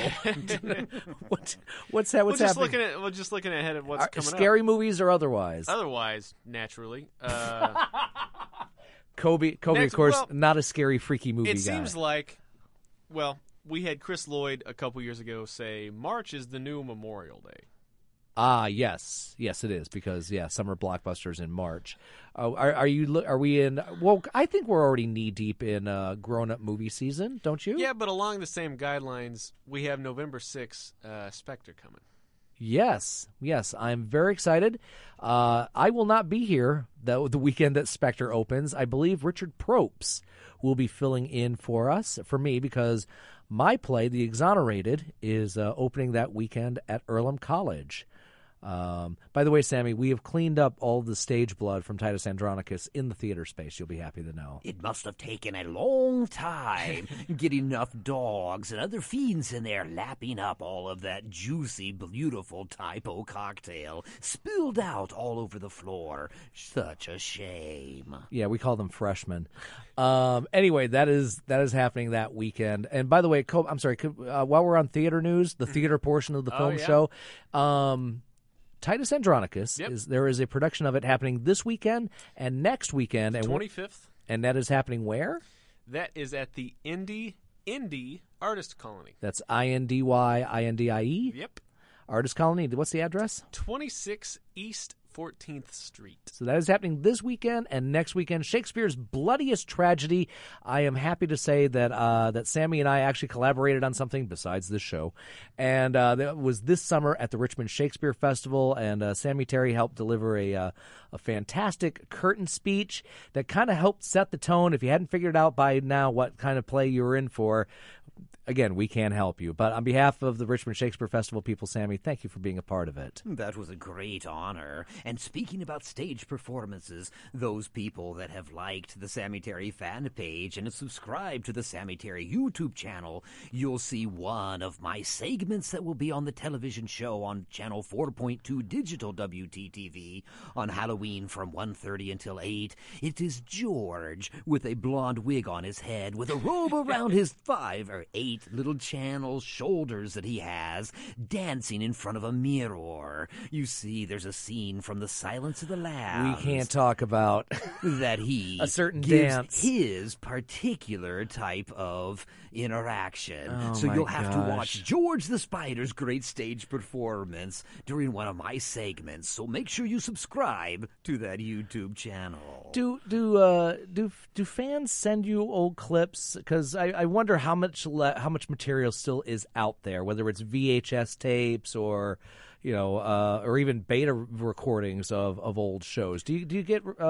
what, what's that? What's we're just happening? Looking at, we're just looking ahead at what's Are, coming scary up. movies or otherwise? Otherwise, naturally. Uh, Kobe, Kobe, next, of course, well, not a scary, freaky movie it guy. It seems like, well, we had Chris Lloyd a couple years ago say March is the new Memorial Day. Ah, yes, yes, it is because yeah, summer blockbusters in March. Uh, are, are you? Are we in? Well, I think we're already knee deep in uh, grown-up movie season, don't you? Yeah, but along the same guidelines, we have November sixth, uh, Spectre coming. Yes, yes, I'm very excited. Uh, I will not be here the, the weekend that Spectre opens. I believe Richard Propes will be filling in for us, for me, because my play, The Exonerated, is uh, opening that weekend at Earlham College. Um, by the way, Sammy, we have cleaned up all the stage blood from Titus Andronicus in the theater space. You'll be happy to know. It must have taken a long time getting enough dogs and other fiends in there lapping up all of that juicy, beautiful typo cocktail spilled out all over the floor. Such a shame. Yeah, we call them freshmen. Um, anyway, that is that is happening that weekend. And by the way, I'm sorry, uh, while we're on theater news, the theater portion of the film oh, yeah. show, um, Titus Andronicus, yep. is there is a production of it happening this weekend and next weekend. And twenty-fifth. And that is happening where? That is at the Indie Indie Artist Colony. That's I N D Y I N D I E? Yep. Artist Colony. What's the address? twenty-six East fourteenth Street. So that is happening this weekend and next weekend. Shakespeare's Bloodiest Tragedy. I am happy to say that uh, that Sammy and I actually collaborated on something besides this show. And uh, that was this summer at the Richmond Shakespeare Festival. And uh, Sammy Terry helped deliver a, uh, a fantastic curtain speech that kind of helped set the tone. If you hadn't figured out by now what kind of play you were in for, again, we can't help you. But on behalf of the Richmond Shakespeare Festival people, Sammy, thank you for being a part of it. That was a great honor. And speaking about stage performances, those people that have liked the Sammy Terry fan page and have subscribed to the Sammy Terry YouTube channel, you'll see one of my segments that will be on the television show on Channel four point two Digital W T T V on Halloween from one thirty until eight. It is George with a blonde wig on his head with a robe around his five or eight little channel shoulders that he has, dancing in front of a mirror. You see, there's a scene from The Silence of the Lambs. We can't talk about that he a certain gives dance. his particular type of interaction. Oh, so my you'll have gosh. to watch George the Spider's great stage performance during one of my segments. So make sure you subscribe to that YouTube channel. Do do uh, do do fans send you old clips? Because I, I wonder how much le- how much material still is out there, whether it's V H S tapes or you know, uh, or even beta recordings of, of old shows. Do you do you get uh,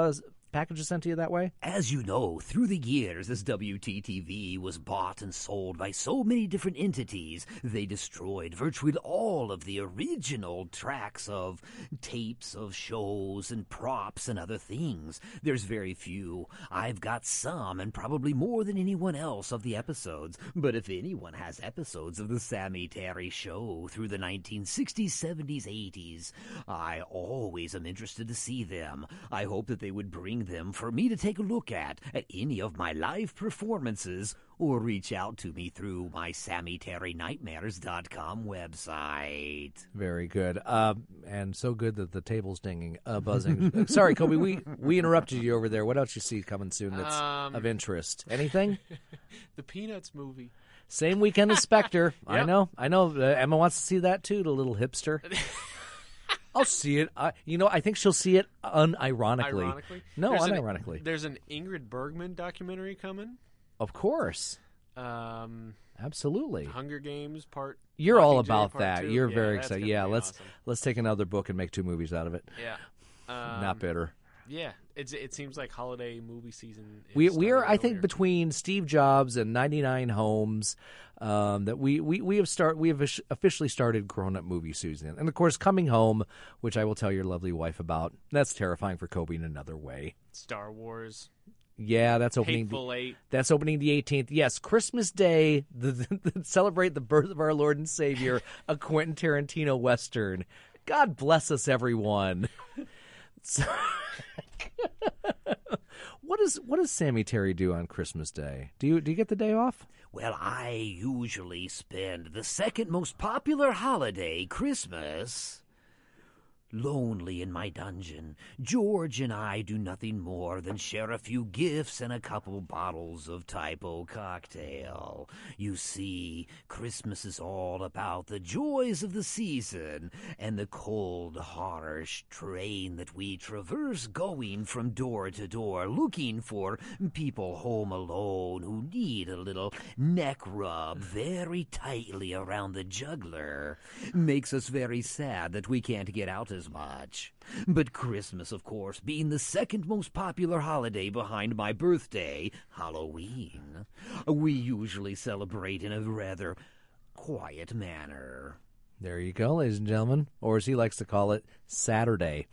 packages sent to you that way? As you know, through the years, as W T T V was bought and sold by so many different entities, they destroyed virtually all of the original tracks of tapes of shows and props and other things. There's very few. I've got some, and probably more than anyone else, of the episodes. But if anyone has episodes of the Sammy Terry Show through the nineteen sixties, seventies, eighties, I always am interested to see them. I hope that they would bring them for me to take a look at at any of my live performances, or reach out to me through my Sammy Terry Nightmares dot com website. Very good. Uh, and so good that the table's dinging, uh, buzzing. Sorry, Kobe, we, we interrupted you over there. What else you see coming soon that's um, of interest? Anything? The Peanuts movie. Same weekend as Spectre. Yep. I know. I know. Uh, Emma wants to see that, too, the little hipster. I'll see it. I, you know, I think she'll see it unironically. Ironically? No, there's unironically. An, there's an Ingrid Bergman documentary coming. Of course. Um, Absolutely. Hunger Games part. You're all Mockingjay about part that. two. You're yeah, very excited. Yeah, let's awesome. let's take another book and make two movies out of it. Yeah. Um, Not bitter. Yeah, it's it seems like holiday movie season. Is We we are I think earlier. between Steve Jobs and ninety-nine Homes um, that we, we, we have start we have officially started grown up movie season, and of course Coming Home, which I will tell your lovely wife about. That's terrifying for Kobe in another way. Star Wars. Yeah, that's opening. Hateful the, Eight. That's opening the eighteenth. Yes, Christmas Day, the, the, the, celebrate the birth of our Lord and Savior, a Quentin Tarantino Western. God bless us, everyone. So, what does what does Sammy Terry do on Christmas Day? Do you do you get the day off? Well, I usually spend the second most popular holiday, Christmas, lonely in my dungeon. George and I do nothing more than share a few gifts and a couple bottles of Typo cocktail. You see, Christmas is all about the joys of the season and the cold, harsh train that we traverse, going from door to door, looking for people home alone who need a little neck rub very tightly around the jugular. Makes us very sad that we can't get out as much. But Christmas, of course, being the second most popular holiday behind my birthday, Halloween, we usually celebrate in a rather quiet manner. There you go, ladies and gentlemen. Or as he likes to call it, Saturday.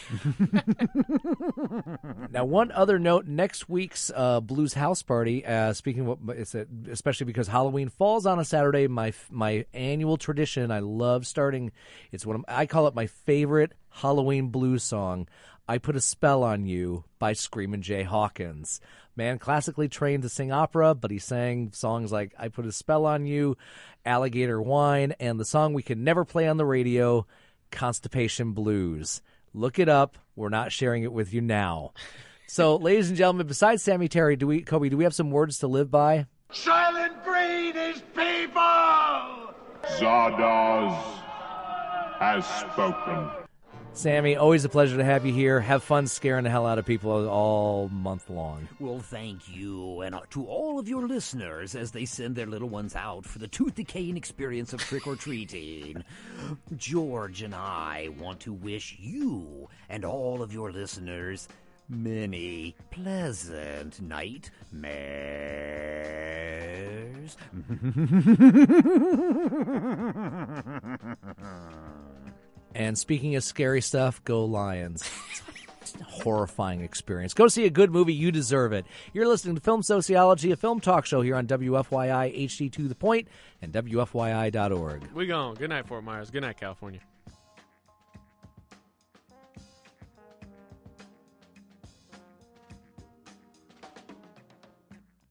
Now, one other note, next week's uh, Blues House Party, uh, speaking of what, it's a, especially because Halloween falls on a Saturday, my my annual tradition, I love starting, it's one of, I call it my favorite Halloween blues song, I Put a Spell on You by Screamin' Jay Hawkins. Man classically trained to sing opera, but he sang songs like I Put a Spell on You, Alligator Wine, and the song we could never play on the radio, Constipation Blues. Look it up. We're not sharing it with you now. So, ladies and gentlemen, besides Sammy Terry, do we, Kobe, do we have some words to live by? Silent breed is people! Zardoz has spoken. Sammy, always a pleasure to have you here. Have fun scaring the hell out of people all month long. Well, thank you, and to all of your listeners as they send their little ones out for the tooth-decaying experience of trick-or-treating. George and I want to wish you and all of your listeners many pleasant nightmares. And speaking of scary stuff, go Lions. It's a horrifying experience. Go see a good movie. You deserve it. You're listening to Film Sociology, a film talk show here on W F Y I H D to the Point and W F Y I dot org. We gone. Good night, Fort Myers. Good night, California.